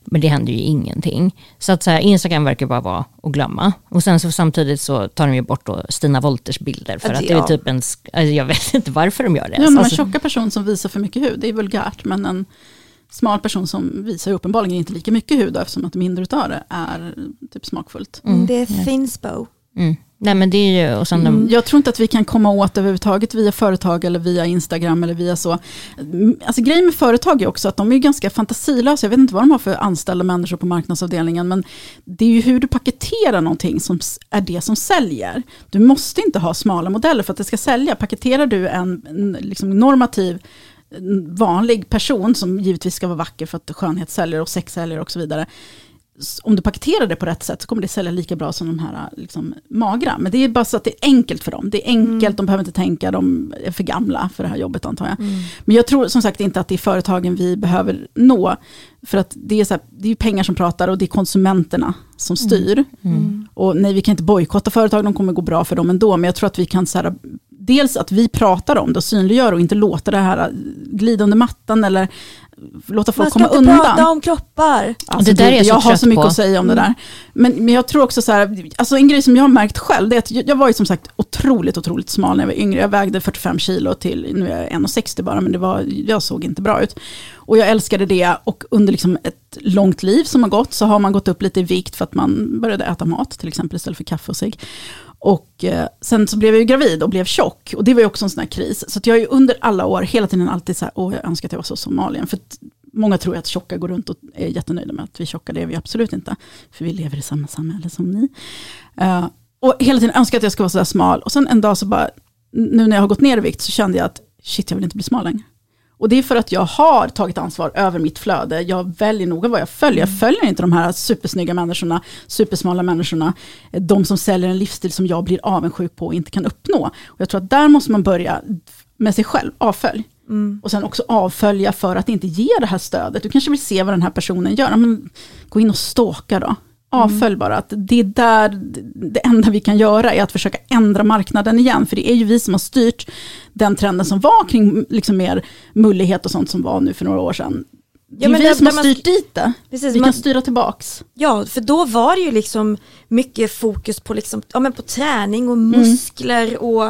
Men det händer ju ingenting. Så att så här, Instagram verkar bara vara att glömma. Och sen så samtidigt så tar de ju bort då Stina Wolters bilder. För Ja, det- att det är ja. typ en, alltså jag vet inte varför de gör det. Ja, men en Alltså, tjocka person som visar för mycket hud, det är vulgärt. Men en smal person som visar uppenbarligen inte lika mycket hud, eftersom att mindre utav det är typ smakfullt. Mm, Det är thinspo. mm. Nej men det är ju, och sen de, Jag tror inte att vi kan komma åt överhuvudtaget via företag eller via Instagram eller via så. Alltså grejen med företag är också att de är ganska fantasilösa. Jag vet inte vad de har för anställda människor på marknadsavdelningen, men det är ju hur du paketerar någonting som är det som säljer. Du måste inte ha smala modeller för att det ska sälja. Paketerar du en, en liksom normativ vanlig person som givetvis ska vara vacker för att skönhet säljer och sex säljer och så vidare. Om du paketerar det på rätt sätt så kommer det sälja lika bra som de här liksom, magra. Men det är bara så att det är enkelt för dem. Det är enkelt, mm. de behöver inte tänka, de är för gamla för det här jobbet antar jag. Mm. Men jag tror som sagt inte att det är företagen vi behöver nå. För att det är, så här, det är pengar som pratar och det är konsumenterna som styr. Mm. Mm. Och nej, vi kan inte bojkotta företag, de kommer gå bra för dem ändå. Men jag tror att vi kan så här, dels att vi pratar om det och synliggör och inte låter det här glida under mattan eller låta folk komma undan. Man ska inte prata om kroppar. Alltså, det där är jag, så jag har så mycket på. att säga om det där. Men, men jag tror också så här, alltså en grej som jag har märkt själv, det är att jag, jag var ju som sagt otroligt, otroligt smal när jag var yngre. Jag vägde fyrtiofem kilo till, nu är jag en komma sextio bara, men det var, jag såg inte bra ut. Och jag älskade det och under liksom ett långt liv som har gått så har man gått upp lite i vikt för att man började äta mat till exempel istället för kaffe och cigg. Och eh, sen så blev jag ju gravid och blev tjock. Och det var ju också en sån här kris. Så att jag är ju under alla år hela tiden alltid så här, åh jag önskar att jag var så Somalien. För att många tror att tjocka går runt och är jättenöjda med att vi tjocka, det är vi absolut inte. För vi lever i samma samhälle som ni. Uh, och hela tiden önskar att jag ska vara så där smal. Och sen en dag så bara, nu när jag har gått ner i vikt så kände jag att shit, jag vill inte bli smal längre. Och det är för att jag har tagit ansvar över mitt flöde. Jag väljer noga vad jag följer. Jag följer inte de här supersnygga människorna, supersmala människorna. De som säljer en livsstil som jag blir avundsjuk på och inte kan uppnå. Och jag tror att där måste man börja med sig själv, avfölj. Mm. Och sen också avfölja för att inte ge det här stödet. Du kanske vill se vad den här personen gör. Men gå in och stalka då. Avfölj mm. bara. Att det är där det enda vi kan göra är att försöka ändra marknaden igen. För det är ju vi som har styrt den trenden som var kring liksom mer mullighet och sånt som var nu för några år sedan. Det är ja, men vi det, som har styrt man, dit det. Precis, vi man, kan styra tillbaks. Ja, för då var det ju liksom mycket fokus på, liksom, ja, men på träning och muskler mm. och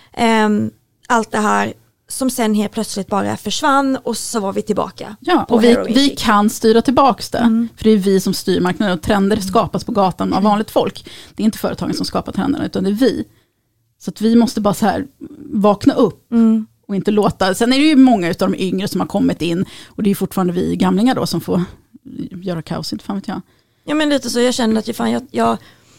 ähm, allt det här. Som sen helt plötsligt bara försvann och så var vi tillbaka. Ja, och vi, vi kan styra tillbaks det. Mm. För det är vi som styr marknaden och trender mm. skapas på gatan av vanligt folk. Det är inte företagen som skapar trenderna utan det är vi. Så att vi måste bara så här vakna upp mm. och inte låta. Sen är det ju många av de yngre som har kommit in och det är fortfarande vi gamlingar då som får göra kaos, inte fan vet jag. Ja men lite så, jag kände att jag, fan, jag, jag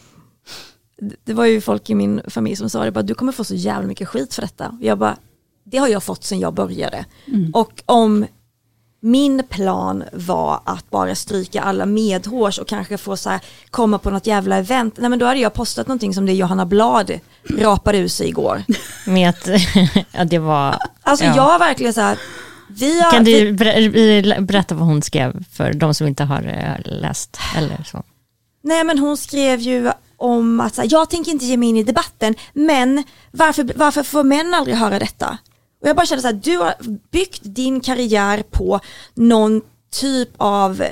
det var ju folk i min familj som sa det bara, du kommer få så jävla mycket skit för detta. Jag bara, det har jag fått sedan jag började. Mm. Och om min plan var att bara stryka alla medhårs och kanske få så här, komma på något jävla event. Nej men då hade jag postat någonting som det Johanna Blad rapade ur sig igår. Med att ja, det var... Alltså ja. jag har verkligen så här... Vi har, kan du berätta vad hon skrev för de som inte har läst eller så? Nej men hon skrev ju om att så här, jag tänker inte ge mig in i debatten men varför, varför får män aldrig höra detta? Och jag bara kände så här, du har byggt din karriär på någon typ av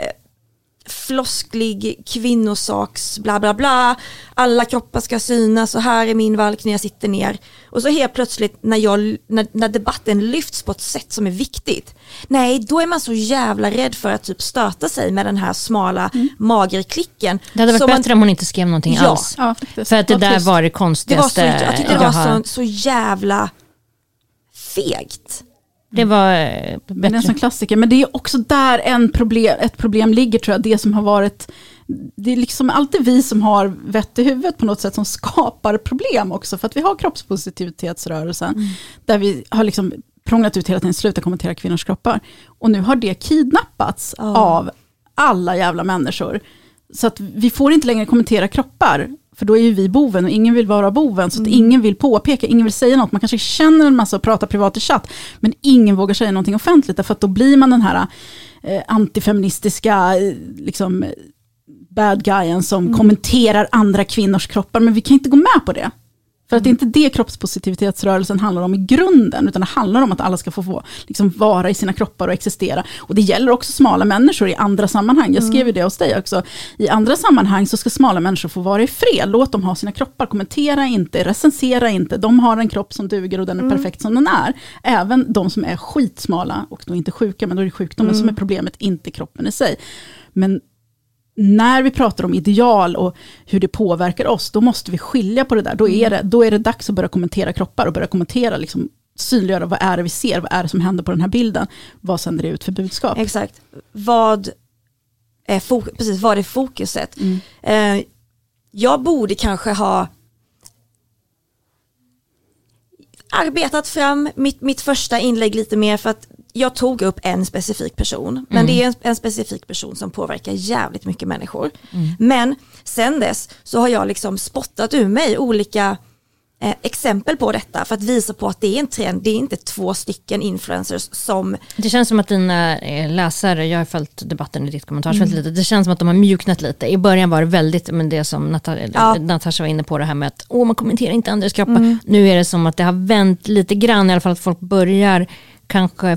flosklig kvinnosaks bla bla bla. Alla kroppar ska synas och här är min valk när jag sitter ner. Och så helt plötsligt när, jag, när, när debatten lyfts på ett sätt som är viktigt. Nej, då är man så jävla rädd för att typ stöta sig med den här smala mm. magerklicken. Det hade varit bättre man, om hon inte skrev någonting ja, alls. Ja, för att det där just, var det konstigaste. Det var så, jag tyckte det var så, så jävla fegt. Det var bättre. Det är en sån klassiker. Men det är också där en problem, ett problem ligger tror jag. Det som har varit, det är liksom alltid vi som har vett i huvudet på något sätt som skapar problem också. För att vi har kroppspositivitetsrörelsen. Mm. Där vi har liksom prånglat ut hela tiden, sluta kommentera kvinnors kroppar. Och nu har det kidnappats oh. av alla jävla människor. Så att vi får inte längre kommentera kroppar. För då är ju vi boven och ingen vill vara boven. Så att mm. ingen vill påpeka, ingen vill säga något. Man kanske känner en massa och pratar privat i chatt. Men ingen vågar säga någonting offentligt. Därför att då blir man den här eh, antifeministiska liksom, bad guyen som mm. kommenterar andra kvinnors kroppar. Men vi kan inte gå med på det. För att det är inte det kroppspositivitetsrörelsen handlar om i grunden, utan det handlar om att alla ska få, få liksom vara i sina kroppar och existera. Och det gäller också smala människor i andra sammanhang. Jag skrev ju det hos dig också. I andra sammanhang så ska smala människor få vara i fred. Låt dem ha sina kroppar, kommentera inte, recensera inte. De har en kropp som duger och den är mm. perfekt som den är. Även de som är skitsmala och då inte sjuka, men då är det sjukdomen mm. som är problemet, inte kroppen i sig. Men när vi pratar om ideal och hur det påverkar oss, då måste vi skilja på det där. Då är det, då är det dags att börja kommentera kroppar och börja kommentera, liksom, synliggöra vad är det vi ser, vad är det som händer på den här bilden, vad sänder det ut för budskap. Exakt. Vad är, fok- precis, vad är fokuset? Mm. Eh, jag borde kanske ha arbetat fram mitt, mitt första inlägg lite mer, för att jag tog upp en specifik person, men mm. det är en, en specifik person som påverkar jävligt mycket människor. Mm. Men sen dess så har jag liksom spottat ur mig olika eh, exempel på detta för att visa på att det är en trend, det är inte två stycken influencers som... Det känns som att dina läsare, jag har följt debatten i ditt kommentarsfält mm. lite, det känns som att de har mjuknat lite. I början var det väldigt, men det som Nat- ja. Natasha var inne på, det här med att åh, man kommenterar inte andras kroppar. Mm. Nu är det som att det har vänt lite grann, i alla fall att folk börjar kanske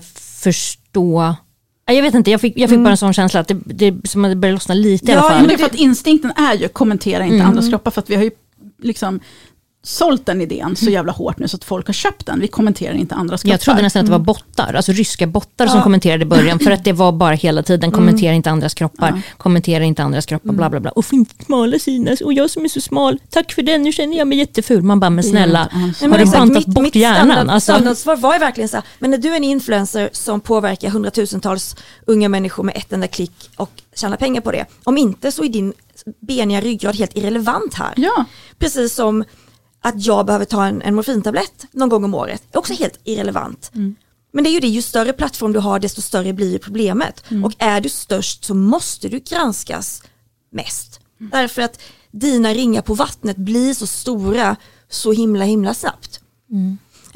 förstå. Jag vet inte, jag fick, jag fick mm. bara en sån känsla att det, det, som att det började lossna lite ja, i alla fall. Men det är för att instinkten är ju kommentera inte mm. andras kroppar, för att vi har ju liksom sålt den idén så jävla hårt nu så att folk har köpt den. Vi kommenterar inte andras kroppar. Jag trodde nästan att det var bottar, alltså ryska bottar ja. som kommenterade i början, för att det var bara hela tiden kommentera mm. inte andras kroppar, ja. kommentera inte andras kroppar, bla bla bla. Och inte smala synas, och jag som är så smal, tack för den, nu känner jag mig jätteful. Man bara, men snälla, ja, har du bantat bort mitt hjärnan? Standard, alltså. standardsvar var ju verkligen så här, men när du är en influencer som påverkar hundratusentals unga människor med ett enda klick och tjänar pengar på det, om inte så är din beniga ryggrad helt irrelevant här. Ja. Precis som att jag behöver ta en, en morfintablett någon gång om året är också helt irrelevant. Mm. Men det är ju det, ju större plattform du har, desto större blir problemet. Mm. Och är du störst så måste du granskas mest. Mm. Därför att dina ringar på vattnet blir så stora så himla himla snabbt. Mm.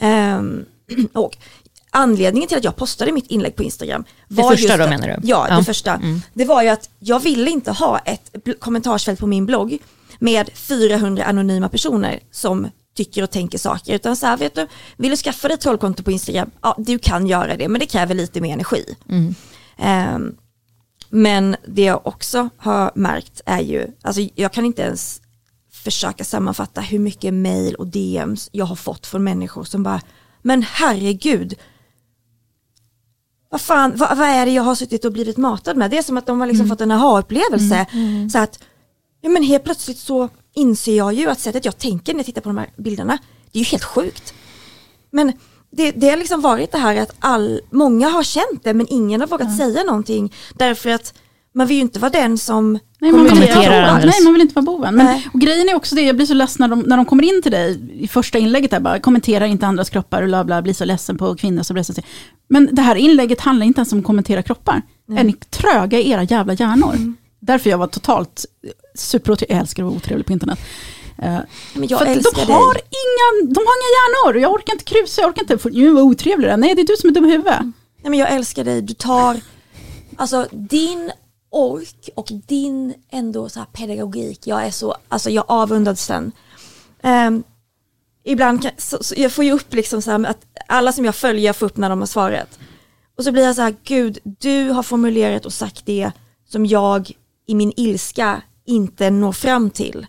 Um, och anledningen till att jag postade mitt inlägg på Instagram var det första just då, att, menar du? Ja, ja. det första. Mm. Det var ju att jag ville inte ha ett kommentarsfält på min blogg med fyrahundra anonyma personer som tycker och tänker saker, utan så här, vet du, vill du skaffa dig ett trollkonto på Instagram? Ja, du kan göra det, men det kräver lite mer energi. Mm. Um, men det jag också har märkt är ju, alltså jag kan inte ens försöka sammanfatta hur mycket mejl och D M's jag har fått från människor som bara, men herregud, vad fan, vad, vad är det jag har suttit och blivit matad med? Det är som att de har liksom mm. fått en aha-upplevelse. Mm. Mm. Så att, ja, men helt plötsligt så inser jag ju att sättet jag tänker när jag tittar på de här bilderna, det är ju helt sjukt. Men det, det har liksom varit det här att all, många har känt det, men ingen har vågat ja. säga någonting, därför att man vill ju inte vara den som Nej, man vill inte vara Nej, man vill inte vara boven. Men, och grejen är också det, jag blir så ledsen när de, när de kommer in till dig i första inlägget där, bara kommentera inte andras kroppar och bla bla, blir så ledsen på kvinnor som recenserar. Men det här inlägget handlar inte ens om att kommentera kroppar. Nej. Är ni tröga i era jävla hjärnor? Mm. Därför jag var totalt superotrevlig. Jag älskar att vara otrevlig på internet. Uh, men jag för älskar de har, inga, de har inga hjärnor. Jag orkar inte krusa, jag orkar inte få vara otrevlig. Nej, det är du som är dum i huvudet. Nej, men jag älskar dig. Du tar alltså din ork och din ändå så här pedagogik. Jag är så, alltså jag avundas den. Um, ibland kan, så, så jag får ju upp liksom så här att alla som jag följer får upp när de har svarat. Och så blir jag så här, gud, du har formulerat och sagt det som jag i min ilska inte når fram till.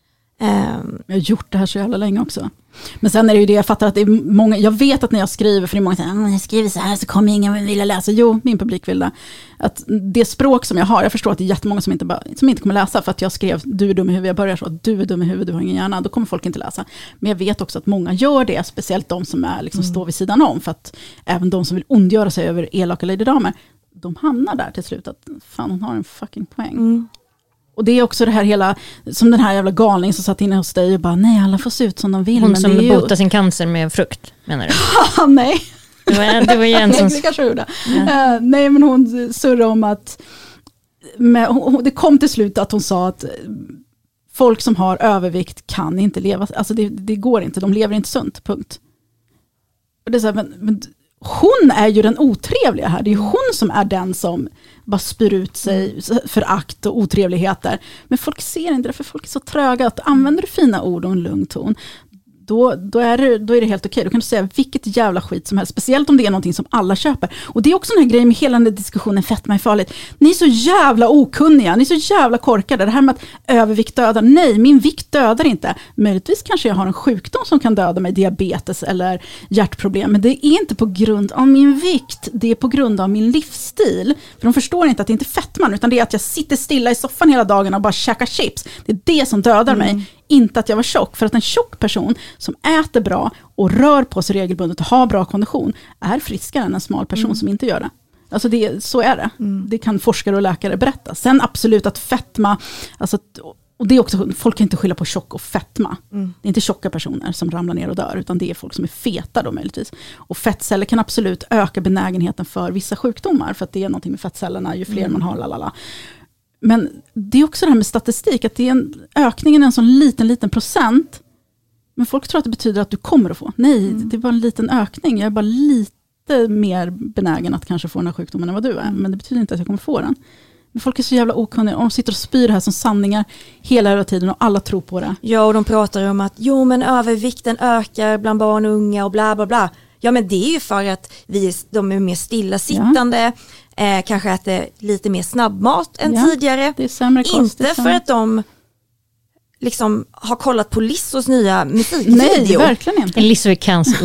Um, jag har gjort det här så jävla länge också. Men sen är det ju det, jag fattar att det är många, jag vet att när jag skriver, för det är många som säger, jag skriver så här så kommer ingen vilja läsa. Jo, min publik vill det. Att det språk som jag har, jag förstår att det är jättemånga som inte, bara, som inte kommer läsa för att jag skrev, du är dum i huvudet, jag börjar så, du är dum i huvudet, du har ingen hjärna, då kommer folk inte läsa. Men jag vet också att många gör det, speciellt de som är, liksom, mm. står vid sidan om, för att även de som vill ondgöra sig över elaka Lady Damer, de hamnar där till slut att fan, hon har en fucking poäng. Mm. Och det är också det här hela, som den här jävla galningen som satt inne hos dig och bara, nej, alla får se ut som de vill. Hon men som det är botar ju... sin cancer med frukt, menar du? Nej. Det var, det var en som... det kanske gjorde. Ja. Uh, nej, men hon surrade om att med, hon, det kom till slut att hon sa att folk som har övervikt kan inte leva, alltså det, det går inte, de lever inte sunt, punkt. Och det är så här, men, men hon är ju den otrevliga här. Det är ju hon som är den som bara spyr ut sig förakt och otrevligheter. Men folk ser inte det, för folk är så tröga. Att använder du fina ord och en lugn ton, då då, då, är det, då är det helt okej. Då kan du säga vilket jävla skit som helst. Speciellt om det är någonting som alla köper. Och det är också den här grejen med hela den här diskussionen, fetma är farligt. Ni är så jävla okunniga. Ni är så jävla korkade. Det här med att övervikt dödar. Nej, min vikt dödar inte. Möjligtvis kanske jag har en sjukdom som kan döda mig. Diabetes eller hjärtproblem. Men det är inte på grund av min vikt. Det är på grund av min livsstil. För de förstår inte att det inte är fettman. Utan det är att jag sitter stilla i soffan hela dagen och bara käkar chips. Det är det som dödar mm. mig. Inte att jag var tjock. För att en tjock person som äter bra och rör på sig regelbundet och har bra kondition är friskare än en smal person mm. som inte gör det. Alltså det, så är det. Mm. Det kan forskare och läkare berätta. Sen absolut att fetma, alltså, och det är också, folk kan inte skylla på tjock och fetma. Mm. Det är inte tjocka personer som ramlar ner och dör, utan det är folk som är feta då möjligtvis. Och fettceller kan absolut öka benägenheten för vissa sjukdomar, för att det är någonting med fettcellerna, ju fler mm. man har, lalala. Men det är också det här med statistik, att det är en, ökningen är en sån liten, liten procent. Men folk tror att det betyder att du kommer att få. Nej, mm. det är bara en liten ökning. Jag är bara lite mer benägen att kanske få den här sjukdomen än vad du är. Mm. Men det betyder inte att jag kommer få den. Men folk är så jävla okunniga. Och de sitter och spyr det här som sanningar hela, hela tiden. Och alla tror på det. Ja, och de pratar om att jo, men övervikten ökar bland barn och unga och bla bla bla. Ja, men det är ju för att vi, de är mer stillasittande. Ja. Eh, kanske äter lite mer snabbmat än ja, tidigare. Det är sämre kost, inte är för att de liksom har kollat på Lissos nya musikvideo. Nej, verkligen inte. Lisso är cancelled.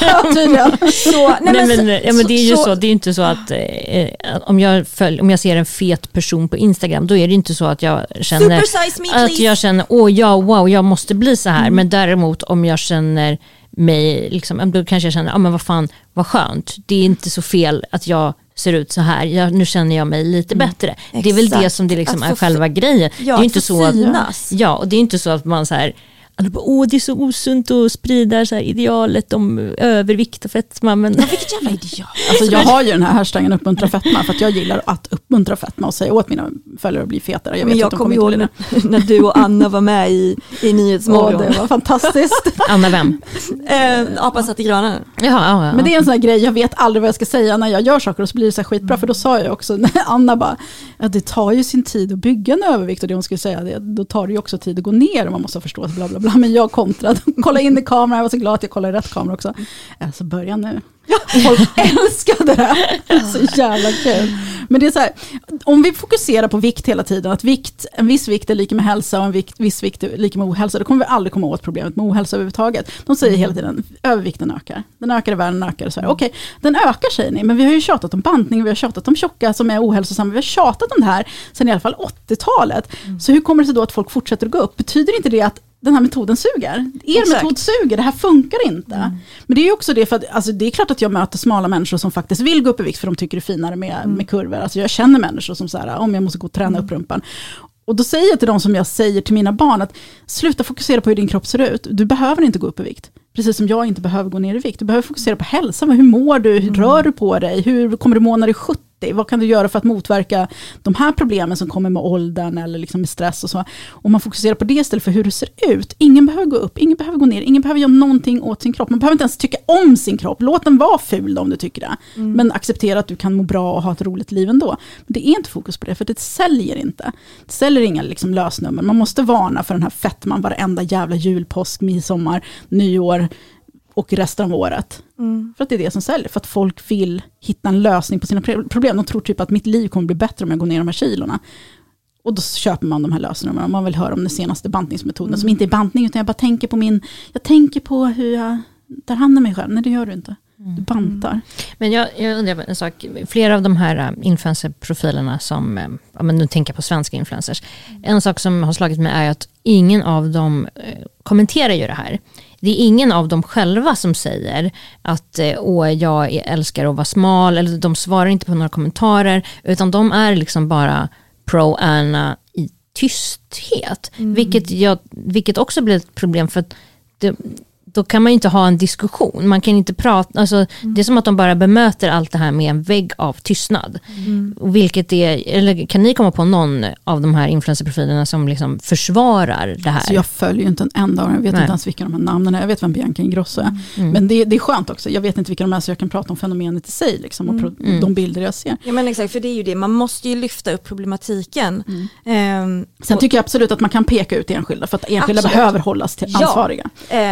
så, nej, nej, men, men, ja, men det är ju så, så, det är inte så att eh, om, jag följ, om jag ser en fet person på Instagram, då är det inte så att jag känner me, att jag känner, åh ja, wow, jag måste bli så här. Mm. Men däremot om jag känner mig, liksom, då kanske jag känner, ja men vad fan, vad skönt. Det är inte så fel att jag ser ut så här. Jag, nu känner jag mig lite mm. bättre. Exakt. Det är väl det som det liksom är själva grejen. Ja, det är inte så synas. att, ja, och det är inte så att man så här, åh det är så osunt att sprida så här idealet om övervikt och fetma. Men ja, vilket jävla ideal. Alltså jag har ju den här hashtaggen uppmuntra fetma, för att jag gillar att uppmuntra fetma och säga åt mina följare att bli fetare. Jag vet men jag kommer ihåg när, när du och Anna var med i, i Nyhetsmorgon. Åh, det var fantastiskt. Anna vem? Eh, Apan satt i granen. Ja, ja, ja. Men det är en sån här grej, jag vet aldrig vad jag ska säga när jag gör saker och så blir det så här skitbra. Mm. För då sa jag också, när Anna bara, ja, det tar ju sin tid att bygga en övervikt, och det hon skulle säga, det, då tar det ju också tid att gå ner och man måste förstå bla bla bla. Men jag kontrade, kolla in i kameran, jag var så glad att jag kollade i rätt kamera också. Alltså börja nu. Folk älskade det. Så jävla kul. Men det är så här, om vi fokuserar på vikt hela tiden, att vikt, en viss vikt är lika med hälsa och en vikt, viss vikt är lika med ohälsa, då kommer vi aldrig komma åt problemet med ohälsa överhuvudtaget. De säger hela tiden, övervikten ökar. Den ökar i världen, ökar. Så här, okej, den ökar säger ni, men vi har ju tjatat om bantning, vi har tjatat om tjocka som är ohälsosamma, vi har tjatat om det här sedan i alla fall åttiotalet. Mm. Så hur kommer det sig då att folk fortsätter att gå upp? Betyder inte det att den här metoden suger? Er Exakt. metod suger, det här funkar inte. Mm. Men det är ju också det, för att alltså, det är klart att jag möter smala människor som faktiskt vill gå upp i vikt för de tycker det är finare med, mm. med kurvor. Alltså jag känner människor som säger om jag måste gå och träna mm. upp rumpan. Och då säger jag till dem som jag säger till mina barn att sluta fokusera på hur din kropp ser ut. Du behöver inte gå upp i vikt. Precis som jag inte behöver gå ner i vikt. Du behöver fokusera på hälsa. Hur mår du? Hur mm. rör du på dig? Hur kommer du må när du är sjuttio? Vad kan du göra för att motverka de här problemen som kommer med åldern eller liksom med stress och så? Och man fokuserar på det istället för hur du ser ut. Ingen behöver gå upp, ingen behöver gå ner, ingen behöver göra någonting åt sin kropp. Man behöver inte ens tycka om sin kropp. Låt den vara ful om du tycker det. Mm. Men acceptera att du kan må bra och ha ett roligt liv ändå. Men det är inte fokus på det, för det säljer inte. Det säljer inga liksom lösnummer. Man måste varna för den här fettman varenda jävla jul, påsk, midsommar, nyår och resten av året. Mm. För att det är det som säljer. För att folk vill hitta en lösning på sina problem. De tror typ att mitt liv kommer bli bättre om jag går ner de här kilorna. Och då köper man de här lösningarna. Man vill höra om den senaste bantningsmetoden. Mm. Som inte är bantning, utan jag bara tänker på min... Jag tänker på hur jag tar hand om mig själv. Nej, det gör du inte. Du bantar. Mm. Men jag, jag undrar en sak. Flera av de här influencerprofilerna som... Ja, men nu tänker jag på svenska influencers. En sak som har slagit mig är att ingen av dem kommenterar ju det här. Det är ingen av dem själva som säger att åh, jag älskar att vara smal, eller de svarar inte på några kommentarer, utan de är liksom bara pro-Anna i tysthet. Mm. Vilket, jag, vilket också blir ett problem, för att det, då kan man ju inte ha en diskussion. Man kan inte prata, alltså, mm. det är som att de bara bemöter allt det här med en vägg av tystnad. Mm. Vilket är, eller kan ni komma på någon av de här influencerprofilerna som liksom försvarar det här? Alltså jag följer ju inte en enda av dem. Jag vet Nej. inte ens vilka de här namnen är. Jag vet vem Bianca Ingrosso är. Mm. Men det, det är skönt också. Jag vet inte vilka de är, så jag kan prata om fenomenet i sig liksom, och pro- mm. de bilder jag ser. Ja, men exakt, för det är ju det. Man måste ju lyfta upp problematiken. Mm. Ehm, Sen och, tycker jag absolut att man kan peka ut enskilda, för att enskilda absolut. behöver hållas till ansvariga. Ja, ehm,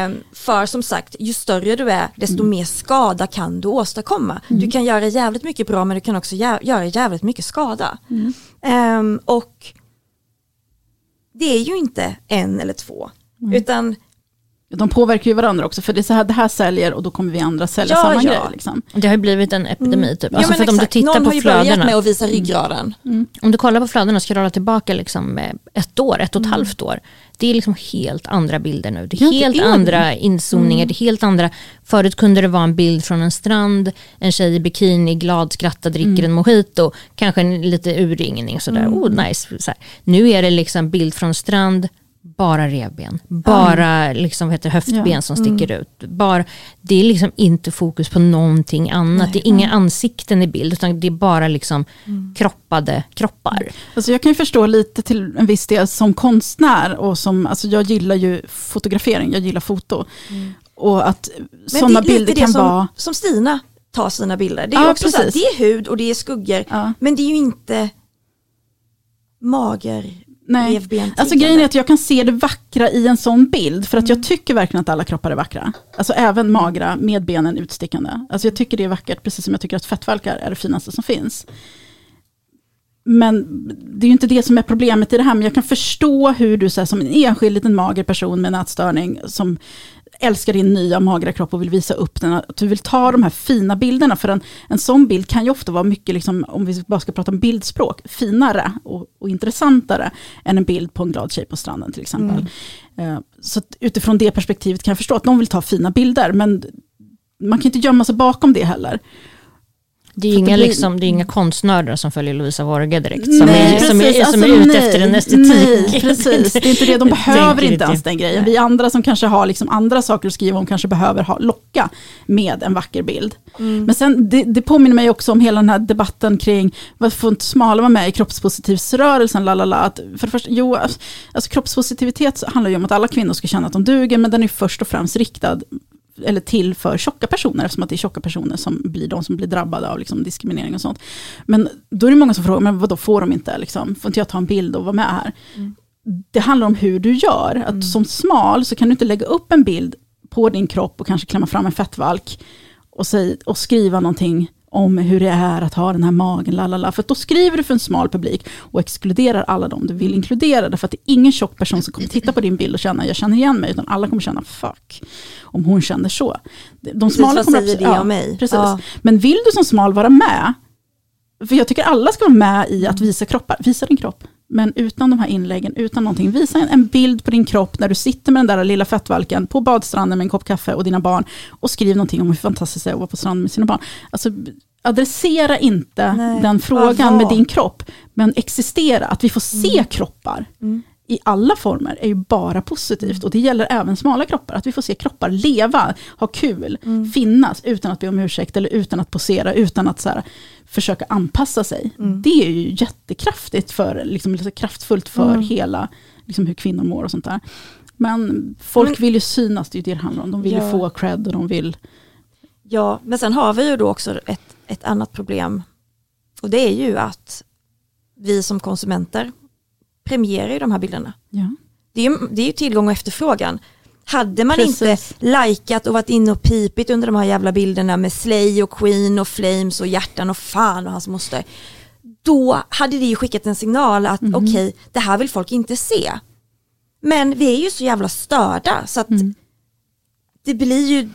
För som sagt, ju större du är, desto mm. mer skada kan du åstadkomma. Mm. Du kan göra jävligt mycket bra, men du kan också jä- göra jävligt mycket skada. Mm. Um, och det är ju inte en eller två, mm. utan de påverkar ju varandra också, för det är så här, det här säljer och då kommer vi andra sälja ja, samma ja. grej. Liksom. Det har ju blivit en epidemi typ. Ja, alltså för om du tittar Någon på har ju flödena. börjat med att visa ryggraden. Mm. Mm. Om du kollar på flödena och ska rolla tillbaka liksom ett år, ett och ett mm. halvt år. Det är liksom helt andra bilder nu. Det är ja, helt det är andra det. inzoomningar. Mm. Det är helt andra. Förut kunde det vara en bild från en strand. En tjej i bikini, glad, skrattar, dricker mm. en mojito. Kanske en lite urringning. Sådär. Mm. Oh, nice. Så här. Nu är det liksom bild från strand. Bara revben. Bara mm. liksom, heter höftben ja. som sticker mm. ut. Bara, det är liksom inte fokus på någonting annat. Nej. Det är inga ansikten i bild. Utan det är bara liksom mm. kroppade kroppar. Alltså jag kan ju förstå lite till en viss del som konstnär. Och som, alltså jag gillar ju fotografering. Jag gillar foto. Mm. Och att sådana bilder kan som, vara... Som Stina tar sina bilder. Det är ja, också så här, det är hud och det är skuggor. Ja. Men det är ju inte mager... Nej, alltså grejen är att jag kan se det vackra i en sån bild, för att mm. jag tycker verkligen att alla kroppar är vackra. Alltså även magra med benen utstickande. Alltså jag tycker det är vackert, precis som jag tycker att fettvalkar är det finaste som finns. Men det är ju inte det som är problemet i det här, men jag kan förstå hur du så här, som en enskild liten mager person med nätstörning som älskar din nya magra kropp och vill visa upp den, att du vill ta de här fina bilderna, för en, en sån bild kan ju ofta vara mycket, liksom, om vi bara ska prata om bildspråk, finare och, och intressantare än en bild på en glad tjej på stranden till exempel. Mm. Uh, så att utifrån det perspektivet kan jag förstå att någon vill ta fina bilder, men man kan inte gömma sig bakom det heller. Det är, inga, det blir... liksom, det är inga konstnörer som följer Lovisa Vorge direkt. Som nej, är, precis, som är, alltså, som är ute nej, efter en estetik. Nej, precis. Det är inte det. De behöver inte ens den grejen. Vi andra som kanske har liksom andra saker att skriva om kanske behöver ha, locka med en vacker bild. Mm. Men sen, det, det påminner mig också om hela den här debatten kring varför får inte smala vara med i kroppspositivsrörelsen. Lalala, att för det första, jo, alltså, kroppspositivitet handlar ju om att alla kvinnor ska känna att de duger, men den är först och främst riktad eller till för tjocka personer, eftersom att det är tjocka personer som blir de som blir drabbade av liksom diskriminering och sånt. Men då är det många som frågar, men vad då får de inte? Liksom? Får inte jag ta en bild och vara med här? Mm. Det handlar om hur du gör. Att mm. som smal så kan du inte lägga upp en bild på din kropp och kanske klämma fram en fettvalk och, säga, och skriva någonting om hur det är att ha den här magen, lalala. För då skriver du för en smal publik och exkluderar alla dem du vill inkludera. Därför att det är ingen tjock person som kommer titta på din bild och känna, jag känner igen mig, utan alla kommer känna, fuck, om hon känner så. De smala kommer säger det ja, om mig. Precis. Ja. Men vill du som smal vara med, för jag tycker alla ska vara med i att visa kroppar, visa din kropp. Men utan de här inläggen, utan någonting. Visa en, en bild på din kropp när du sitter med den där lilla fettvalken på badstranden med en kopp kaffe och dina barn. Och skriv någonting om hur fantastiskt det är att vara på stranden med sina barn. Alltså, adressera inte Nej. den frågan Aha. med din kropp. Men existera, att vi får se mm. kroppar mm. i alla former är ju bara positivt. Och det gäller även smala kroppar. Att vi får se kroppar leva, ha kul, mm. finnas utan att be om ursäkt eller utan att posera, utan att så här, försöka anpassa sig. Mm. Det är ju jättekraftigt för, liksom, liksom kraftfullt för mm. hela liksom, hur kvinnor mår och sånt där. Men folk men, vill ju synas, det är ju det det handlar om. De vill ja. ju få cred och de vill... Ja, men sen har vi ju då också ett, ett annat problem. Och det är ju att vi som konsumenter premierar ju de här bilderna. Ja. Det är ju, det är ju tillgång och efterfrågan. Hade man Precis. inte likat och varit inne och pipit under de här jävla bilderna med Slay och Queen och Flames och hjärtan och fan och hans moster, då hade det ju skickat en signal att mm. okej, okay, det här vill folk inte se. Men vi är ju så jävla störda så att mm. det blir ju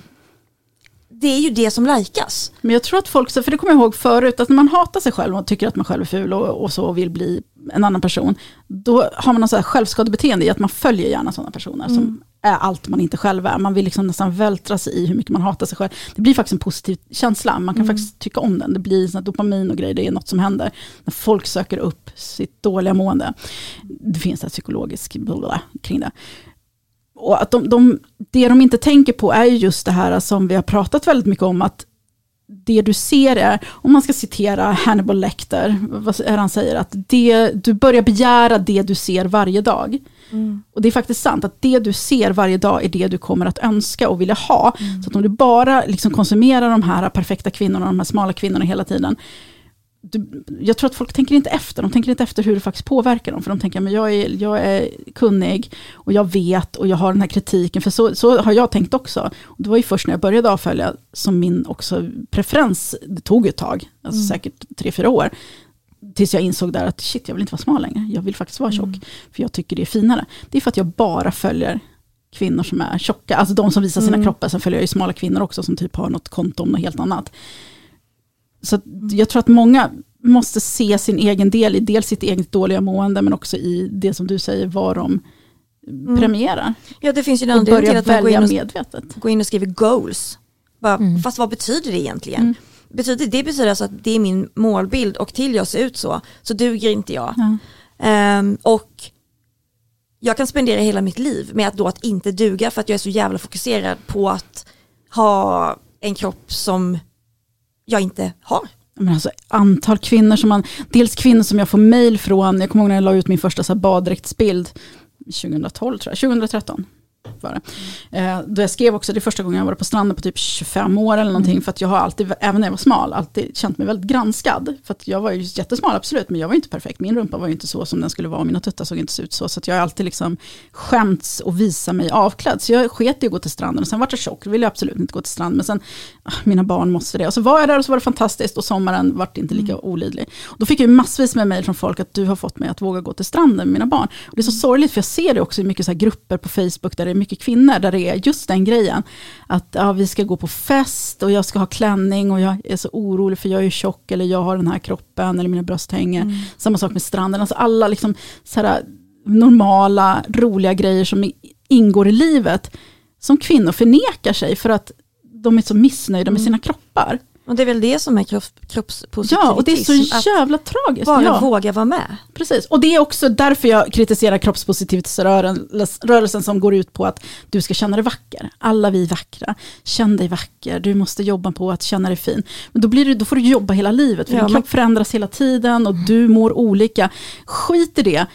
det är ju det som likas. Men jag tror att folk, för det kommer jag ihåg förut, att när man hatar sig själv och tycker att man själv är ful och, och så vill bli en annan person, då har man någon så här självskadebeteende i att man följer gärna sådana personer mm. som är allt man inte själv är. Man vill liksom nästan vältra sig i hur mycket man hatar sig själv. Det blir faktiskt en positiv känsla. Man kan mm. faktiskt tycka om den. Det blir sån dopamin och grejer. Det är något som händer när folk söker upp sitt dåliga mående. Det finns ett psykologiskt blablabla kring det. Och att de, de, det de inte tänker på är just det här som vi har pratat väldigt mycket om, att det du ser är, om man ska citera Hannibal Lecter, vad är han säger, att det, du börjar begära det du ser varje dag. Mm. Och det är faktiskt sant att det du ser varje dag är det du kommer att önska och vilja ha. Mm. Så att om du bara liksom konsumerar de här perfekta kvinnorna, de här smala kvinnorna hela tiden, du, jag tror att folk tänker inte efter. De tänker inte efter hur det faktiskt påverkar dem. För de tänker, men jag är, jag är kunnig och jag vet och jag har den här kritiken. För så, så har jag tänkt också. Och det var ju först när jag började avfölja som min också preferens, det tog ett tag, alltså mm. säkert tre, fyra år. Tills jag insåg där att shit, jag vill inte vara smal längre. Jag vill faktiskt vara tjock. Mm. För jag tycker det är finare. Det är för att jag bara följer kvinnor som är tjocka. Alltså de som visar sina mm. kroppar. Sen följer jag ju smala kvinnor också som typ har något konto om något helt annat. Så jag tror att många måste se sin egen del i dels sitt eget dåliga mående men också i det som du säger vad de mm. premierar. Ja, det finns ju en anledning till att man går in, och, medvetet. går in och skriver goals. Bara, mm. Fast vad betyder det egentligen? Mm. Betyder, det betyder alltså att det är min målbild och till jag ser ut så så duger inte jag. Ja. Um, och jag kan spendera hela mitt liv med att då att inte duga för att jag är så jävla fokuserad på att ha en kropp som jag inte har. Men alltså, antal kvinnor som man, dels kvinnor som jag får mejl från, jag kommer ihåg när jag la ut min första så här baddräktsbild tjugohundratolv tror jag, tjugohundratretton var det. Eh, då jag skrev också, det första gången jag var på stranden på typ tjugofem år eller någonting, mm. för att jag har alltid, även när jag var smal, alltid känt mig väldigt granskad. För att jag var ju jättesmal, absolut, men jag var ju inte perfekt. Min rumpa var ju inte så som den skulle vara och mina tuttar såg inte ut så. Så att jag har alltid liksom skämts och visa mig avklädd. Så jag sket i att gå till stranden och sen var jag tjock, ville jag absolut inte gå till stranden. Men sen, ah, mina barn måste det. Och så var jag där och så var det fantastiskt och sommaren var inte lika mm. olidlig. Och då fick jag massvis med mejl från folk att du har fått mig att våga gå till stranden med mina barn. Och det är så sorgligt för jag ser det också i mycket så här grupper på Facebook där det är mycket kvinnor där det är just den grejen att ja, vi ska gå på fest och jag ska ha klänning och jag är så orolig för jag är tjock eller jag har den här kroppen eller mina bröst hänger. Mm. Samma sak med stranden. Alltså alla liksom så här normala, roliga grejer som ingår i livet som kvinnor förnekar sig för att de är så missnöjda med sina kroppar. Och det är väl det som är kropp, kroppspositivitet. Ja, och det är så jävla tragiskt. Bara ja. våga vara med. Precis, och det är också därför jag kritiserar kroppspositivitetsrörelsen som går ut på att du ska känna dig vacker. Alla vi är vackra. Känn dig vacker. Du måste jobba på att känna dig fin. Men då, blir det, då får du jobba hela livet. För ja, din kropp men... förändras hela tiden och du mår olika. Skit i det.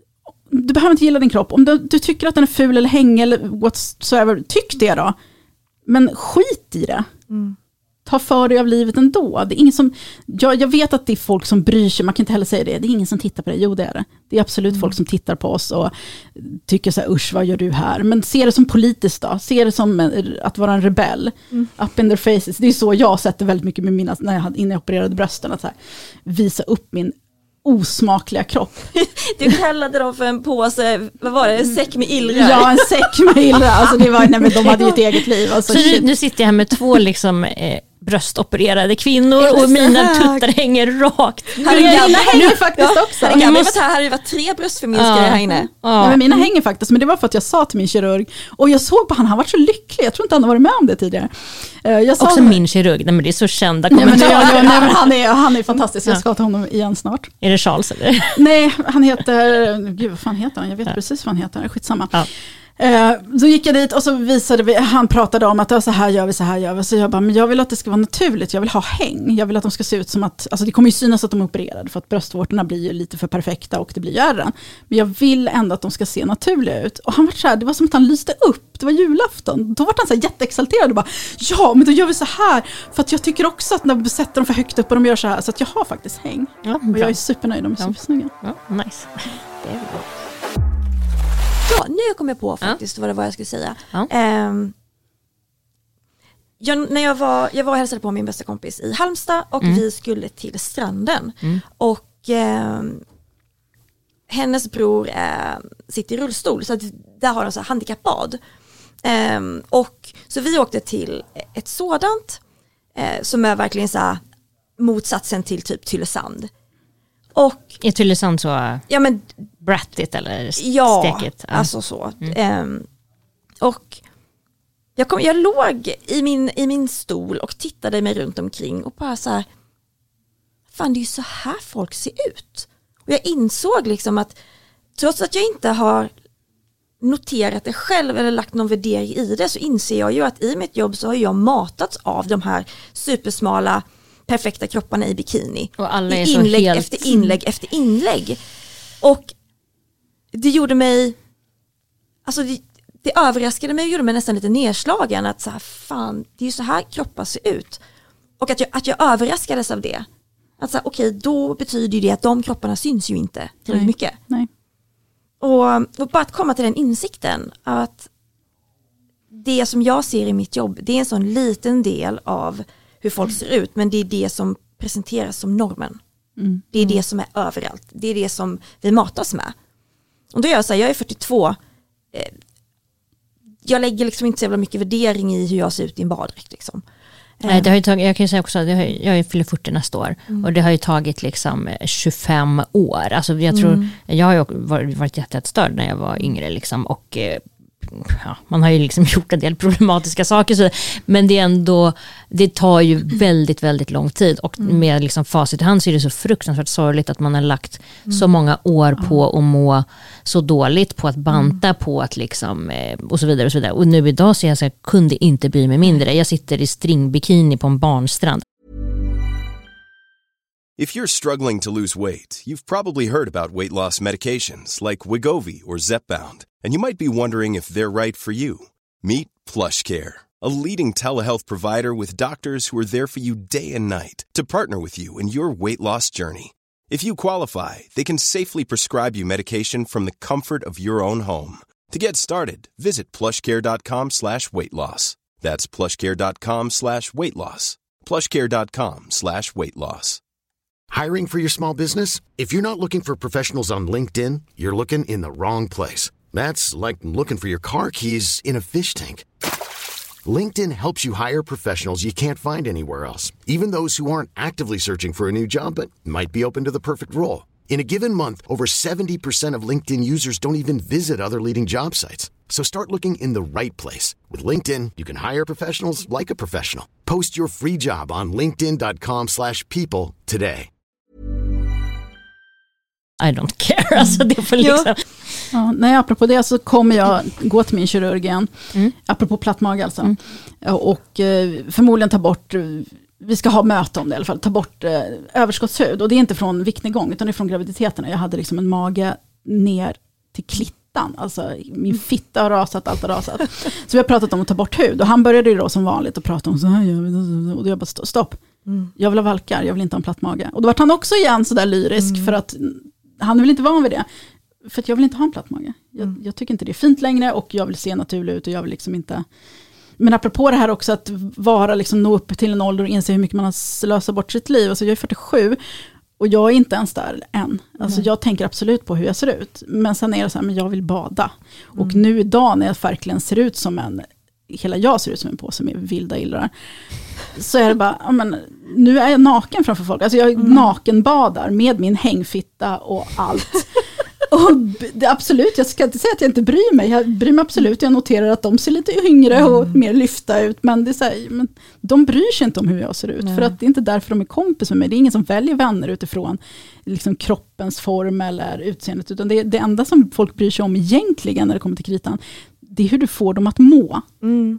Du behöver inte gilla din kropp. Om du, du tycker att den är ful eller hängig eller whatsoever, tyck det då. Men skit i det. Mm. Ta för dig av livet ändå. Det är ingen som, jag, jag vet att det är folk som bryr sig, man kan inte heller säga det. Det är ingen som tittar på det. Jo, det är det. Det är absolut mm. folk som tittar på oss och tycker så här, usch, vad gör du här? Men se det som politiskt då. Se det som en, att vara en rebell. Mm. Up in their faces. Det är så jag sätter väldigt mycket med mina, när jag hade innan jag opererade brösten, att så här, visa upp min osmakliga kropp. Du kallade dem för en påse, vad var det, en säck med illra? Ja, en säck med illra. Alltså det var, nej, men de hade ju ett eget liv. Alltså, så nu, nu sitter jag här med två liksom eh, bröstopererade kvinnor och mina tuttar hänger rakt. Här är hänger faktiskt ja. också. Här har varit här, här har varit tre bröstförminskare ja. här inne. Ja. Nej, men mina hänger faktiskt, men det var för att jag sa till min kirurg, och jag såg på han, han var så lycklig. Jag tror inte han har varit med om det tidigare. Jag sa, också min kirurg, nej, men det är så kända kommentarer. Nej, men, det, nej, men han, är, han är fantastisk, jag ska ta honom igen snart. Är det Charles eller? Nej, han heter, gud vad fan heter han? Jag vet ja. precis vad han heter, skitsamma. Ja. Eh, så gick jag dit och så visade vi, han pratade om att ja, så här gör vi, så här gör vi. Så jag bara, men jag vill att det ska vara naturligt, jag vill ha häng. Jag vill att de ska se ut som att, alltså det kommer ju synas att de är opererade för att bröstvårtorna blir ju lite för perfekta och det blir ärren. Men jag vill ändå att de ska se naturliga ut. Och han var så här, det var som att han lyste upp, det var julafton. Då var han så här jätteexalterad och bara, ja men då gör vi så här. För att jag tycker också att när vi sätter dem för högt upp och de gör så här, så att jag har faktiskt häng. Ja, och jag är supernöjd, de är ja. supersnygga. Ja, nice. Det är bra. Ja, nu kom jag på faktiskt ja. vad det var jag skulle säga. Ja. Um, jag, när jag var, jag var och hälsade på min bästa kompis i Halmstad och mm. vi skulle till stranden. Mm. Och um, hennes bror uh, sitter i rullstol, så att där har de så här handikappbad. Um, och så vi åkte till ett sådant uh, som är verkligen så här motsatsen till typ Tylösand. Och är Tylösand så ja, men, brattigt eller ja, stekigt? Ja, alltså så. Mm. Um, och jag, kom, jag låg i min, i min stol och tittade mig runt omkring och bara så här, fan det är ju så här folk ser ut. Och jag insåg liksom att trots att jag inte har noterat det själv eller lagt någon värdering i det, så inser jag ju att i mitt jobb så har jag matats av de här supersmala perfekta kropparna i bikini. Och alla är I inlägg så helt... efter inlägg efter inlägg. Och det gjorde mig, alltså det, det överraskade mig och gjorde mig nästan lite nedslagen att så här, fan, det är ju så här kroppar ser ut. Och att jag, att jag överraskades av det. Alltså okej, okay, då betyder det att de kropparna syns ju inte tillräckligt Nej. mycket. Nej. Och, och bara att komma till den insikten att det som jag ser i mitt jobb, det är en sån liten del av hur folk ser ut, men det är det som presenteras som normen. Mm. Det är det som är överallt. Det är det som vi matas med. Och då gör jag så här, jag är fyrtiotvå. Eh, jag lägger liksom inte så jävla mycket värdering i hur jag ser ut i en baddräkt liksom. Nej, det har ju tagit, jag kan ju säga också, det har, jag fyller fyrtio nästa år mm. och det har ju tagit liksom tjugofem år. Alltså jag tror, mm. jag har ju varit, varit jättestörd när jag var yngre liksom, och ja, man har ju liksom gjort en del problematiska saker så, men det är ändå, det tar ju väldigt, väldigt lång tid och mm. med liksom facit i hand så är det så fruktansvärt sorgligt att man har lagt mm. så många år på att må så dåligt, på att banta, mm. på att liksom och så vidare och så vidare. Och nu idag så jag så jag kunde inte bry mig mindre. Jag sitter i stringbikini på en barnstrand. If you're struggling to lose weight, you've probably heard about weight loss medications like Wegovy or Zepbound, and you might be wondering if they're right for you. Meet PlushCare, a leading telehealth provider with doctors who are there for you day and night to partner with you in your weight loss journey. If you qualify, they can safely prescribe you medication from the comfort of your own home. To get started, visit plushcare.com slash weight loss. That's plushcare.com slash weight loss. plushcare.com slash weight loss. Hiring for your small business? If you're not looking for professionals on LinkedIn, you're looking in the wrong place. That's like looking for your car keys in a fish tank. LinkedIn helps you hire professionals you can't find anywhere else, even those who aren't actively searching for a new job but might be open to the perfect role. In a given month, over seventy percent of LinkedIn users don't even visit other leading job sites. So start looking in the right place. With LinkedIn, you can hire professionals like a professional. Post your free job on linkedin.com slash people today. I don't care. Alltså det får liksom... Ja, nej, apropå det så kommer jag gå till min kirurg igen. Mm. Apropå plattmag alltså. Mm. Och eh, förmodligen ta bort, vi ska ha möte om det i alla fall, ta bort eh, överskottshud. Och det är inte från viktnedgång utan det är från graviditeterna. Jag hade liksom en mage ner till klittan. Alltså min fitta har rasat, allt har rasat. Så vi har pratat om att ta bort hud. Och han började ju då som vanligt att prata om så här. Och jag bara stopp. Mm. Jag vill ha valkar, jag vill inte ha en platt mage. Och då var han också igen så där lyrisk mm. för att han vill inte vara vid det. För att jag vill inte ha en platt mage. Jag, mm. jag tycker inte det är fint längre och jag vill se naturlig ut och jag vill liksom inte... Men apropå det här också att vara liksom nå upp till en ålder och inse hur mycket man har slösat bort sitt liv. Alltså jag är fyrtiosju och jag är inte ens där än. Alltså mm. jag tänker absolut på hur jag ser ut. Men sen är det så här, men jag vill bada. Mm. Och nu idag när jag verkligen ser ut som en... Hela jag ser ut som en påse med vilda illrar. Så är det bara, ja, men, nu är jag naken framför folk. Alltså jag mm. nakenbadar med min hängfitta och allt. Och det, absolut, jag ska inte säga att jag inte bryr mig. Jag bryr mig absolut. Jag noterar att de ser lite yngre och mm. mer lyfta ut. Men, det är så här, men de bryr sig inte om hur jag ser ut. Nej. För att det är inte därför de är kompis med mig. Det är ingen som väljer vänner utifrån liksom, kroppens form eller utseendet. Utan det, det enda som folk bryr sig om egentligen när det kommer till kritan, det är hur du får dem att må. Mm.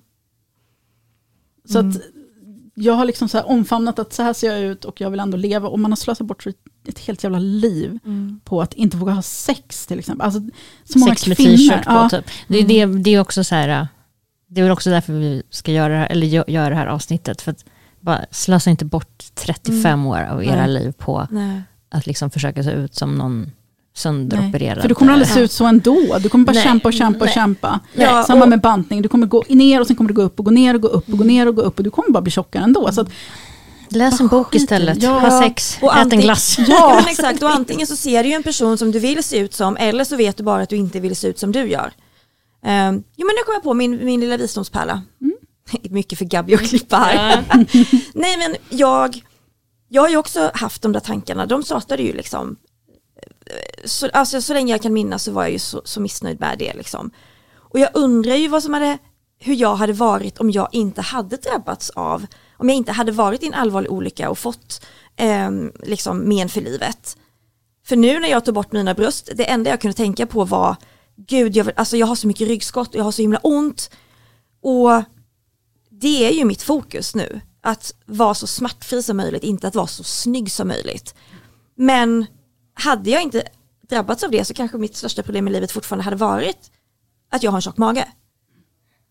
Så mm. att jag har liksom så här omfamnat att så här ser jag ut och jag vill ändå leva. Och man har slösat bort ett helt jävla liv mm. på att inte våga ha sex till exempel. Alltså, så många sex med kvinnor. t-shirt på ja. typ. Det, det, det är också så här, det är väl också därför vi ska göra det här, eller göra det här avsnittet. För att bara slösa inte bort trettiofem mm. år av era Nej. liv på Nej. att liksom försöka se ut som någon sönderopererad. För du kommer aldrig se ut så ändå. Du kommer bara Nej. kämpa och kämpa och Nej. kämpa. Ja, Samma och... med bantning. Du kommer gå ner och sen kommer du gå upp och gå ner och gå upp och gå ner och gå upp och du kommer bara bli tjockare ändå. Så att, läs en bok istället. Ja. Ha sex. Och ät en glass. Ja, men exakt. Och antingen så ser du ju en person som du vill se ut som eller så vet du bara att du inte vill se ut som du gör. Um, jo, men nu kommer jag på min, min lilla visdomspärla. Mm. Mycket för Gabi att klippa här. Ja. Nej, men jag jag har ju också haft de där tankarna. De startade ju liksom Så, alltså, så länge jag kan minnas så var jag ju så, så missnöjd med det liksom. Och jag undrar ju vad som hade, hur jag hade varit om jag inte hade drabbats av, om jag inte hade varit i en allvarlig olycka och fått eh, liksom men för livet. För nu när jag tog bort mina bröst, det enda jag kunde tänka på var gud, jag, alltså jag har så mycket ryggskott och jag har så himla ont. Och det är ju mitt fokus nu, att vara så smärtfri som möjligt, inte att vara så snygg som möjligt. Men hade jag inte drabbats av det så kanske mitt största problem i livet fortfarande hade varit att jag har en tjock mage.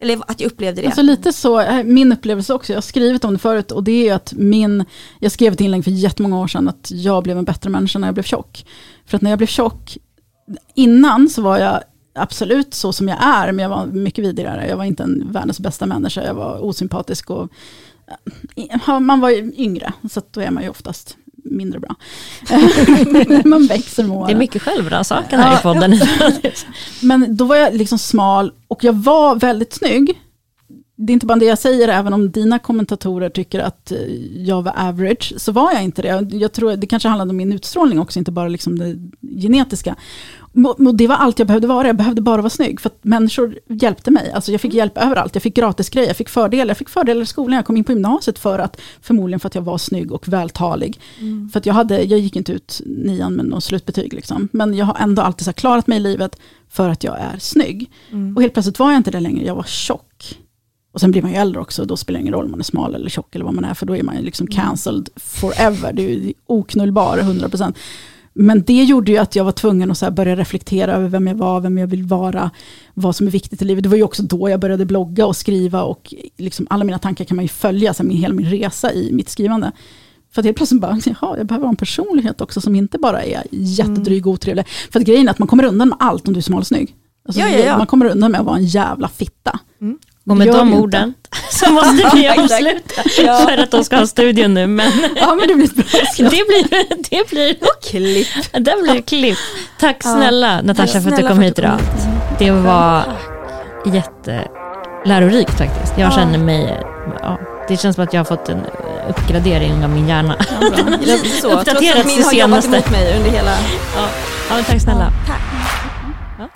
Eller att jag upplevde det. Alltså lite så, min upplevelse också, jag har skrivit om det förut, och det är att min, jag skrev ett inlägg för jättemånga år sedan att jag blev en bättre människa när jag blev tjock. För att när jag blev tjock, innan så var jag absolut så som jag är, men jag var mycket vidare. Jag var inte en världens bästa människa, jag var osympatisk och man var ju yngre, så att då är man ju oftast mindre bra. Man växer med åren. Det är mycket självrannsakan här ja, i podden. Men då var jag liksom smal och jag var väldigt snygg. Det är inte bara det jag säger, även om dina kommentatorer tycker att jag var average, så var jag inte det. Jag tror det kanske handlade om min utstrålning också, inte bara liksom det genetiska. Och det var allt jag behövde vara. Jag behövde bara vara snygg, för att människor hjälpte mig. Alltså jag fick hjälp överallt. Jag fick gratis grejer, jag fick fördelar. Jag fick fördelar i skolan. Jag kom in på gymnasiet för att, förmodligen för att jag var snygg och vältalig. Mm. För att jag, hade, jag gick inte ut nian med någon slutbetyg. Liksom. Men jag har ändå alltid så klarat mig i livet för att jag är snygg. Mm. Och helt plötsligt var jag inte det längre. Jag var tjock. Och sen blir man ju äldre också. Då spelar det ingen roll om man är smal eller tjock eller vad man är. För då är man ju liksom cancelled forever. Det är ju oknullbar, hundra procent. Men det gjorde ju att jag var tvungen att så här börja reflektera över vem jag var, vem jag vill vara, vad som är viktigt i livet. Det var ju också då jag började blogga och skriva, och liksom alla mina tankar kan man ju följa, så här, min, hela min resa i mitt skrivande. För att helt plötsligt bara, jaha, jag behöver ha en personlighet också som inte bara är jättedryg och otrevlig. För att grejen är att man kommer undan med allt om du är smal och snygg. Alltså, ja, ja, ja. Man kommer undan med att vara en jävla fitta. Mm. Och med de orden så måste vi avsluta ja. för att de ska ha studion nu. Men ja, men det blir bra. det blir, det blir klipp. Det blir klipp. Tack snälla ja. Natasha för att du kom hit idag. Det var jättelärorikt faktiskt. Jag ja. känner mig, ja, det känns som att jag har fått en uppgradering av min hjärna. Ja, det är så. Uppdaterats min det senaste. Har jobbat emot mig under hela... Ja, ja men tack snälla. Ja, tack. Ja.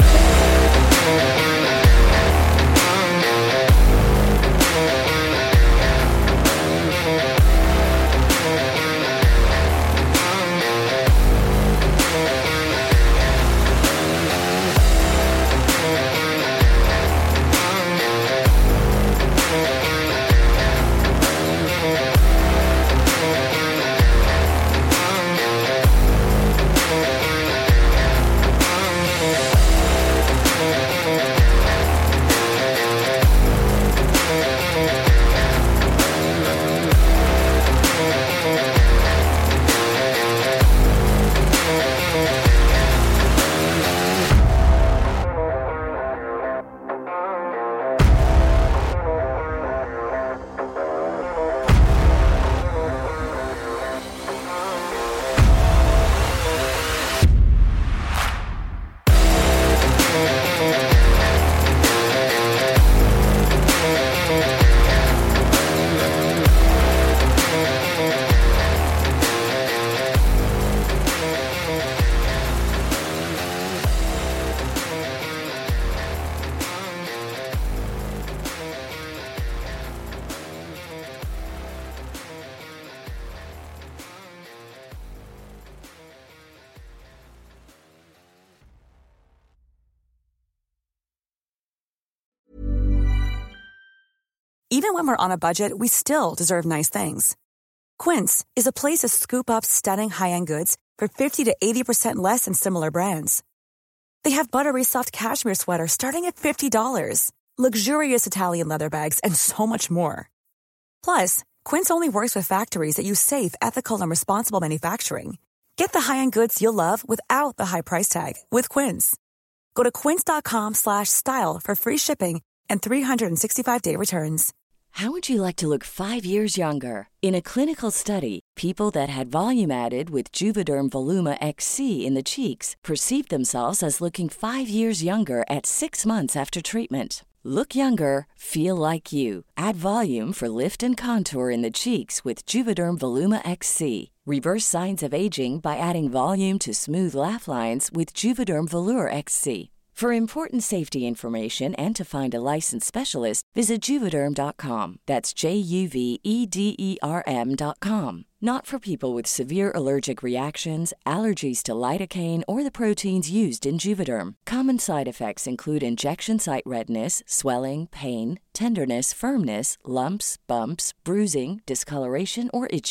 Even when we're on a budget, we still deserve nice things. Quince is a place to scoop up stunning high-end goods for fifty to eighty percent less than similar brands. They have buttery soft cashmere sweaters starting at fifty dollars, luxurious Italian leather bags, and so much more. Plus, Quince only works with factories that use safe, ethical, and responsible manufacturing. Get the high-end goods you'll love without the high price tag with Quince. Go to quince.com slash style for free shipping and three sixty-five day returns. How would you like to look five years younger? In a clinical study, people that had volume added with Juvederm Voluma X C in the cheeks perceived themselves as looking five years younger at six months after treatment. Look younger, feel like you. Add volume for lift and contour in the cheeks with Juvederm Voluma X C. Reverse signs of aging by adding volume to smooth laugh lines with Juvederm Volure X C. For important safety information and to find a licensed specialist, visit Juvederm dot com. That's J U V E D E R M dot com. Not for people with severe allergic reactions, allergies to lidocaine, or the proteins used in Juvederm. Common side effects include injection site redness, swelling, pain, tenderness, firmness, lumps, bumps, bruising, discoloration, or itching.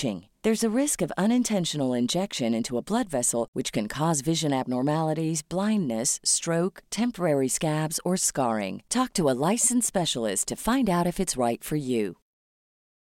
There's a risk of unintentional injection into a blood vessel, which can cause vision abnormalities, blindness, stroke, temporary scabs, or scarring. Talk to a licensed specialist to find out if it's right for you.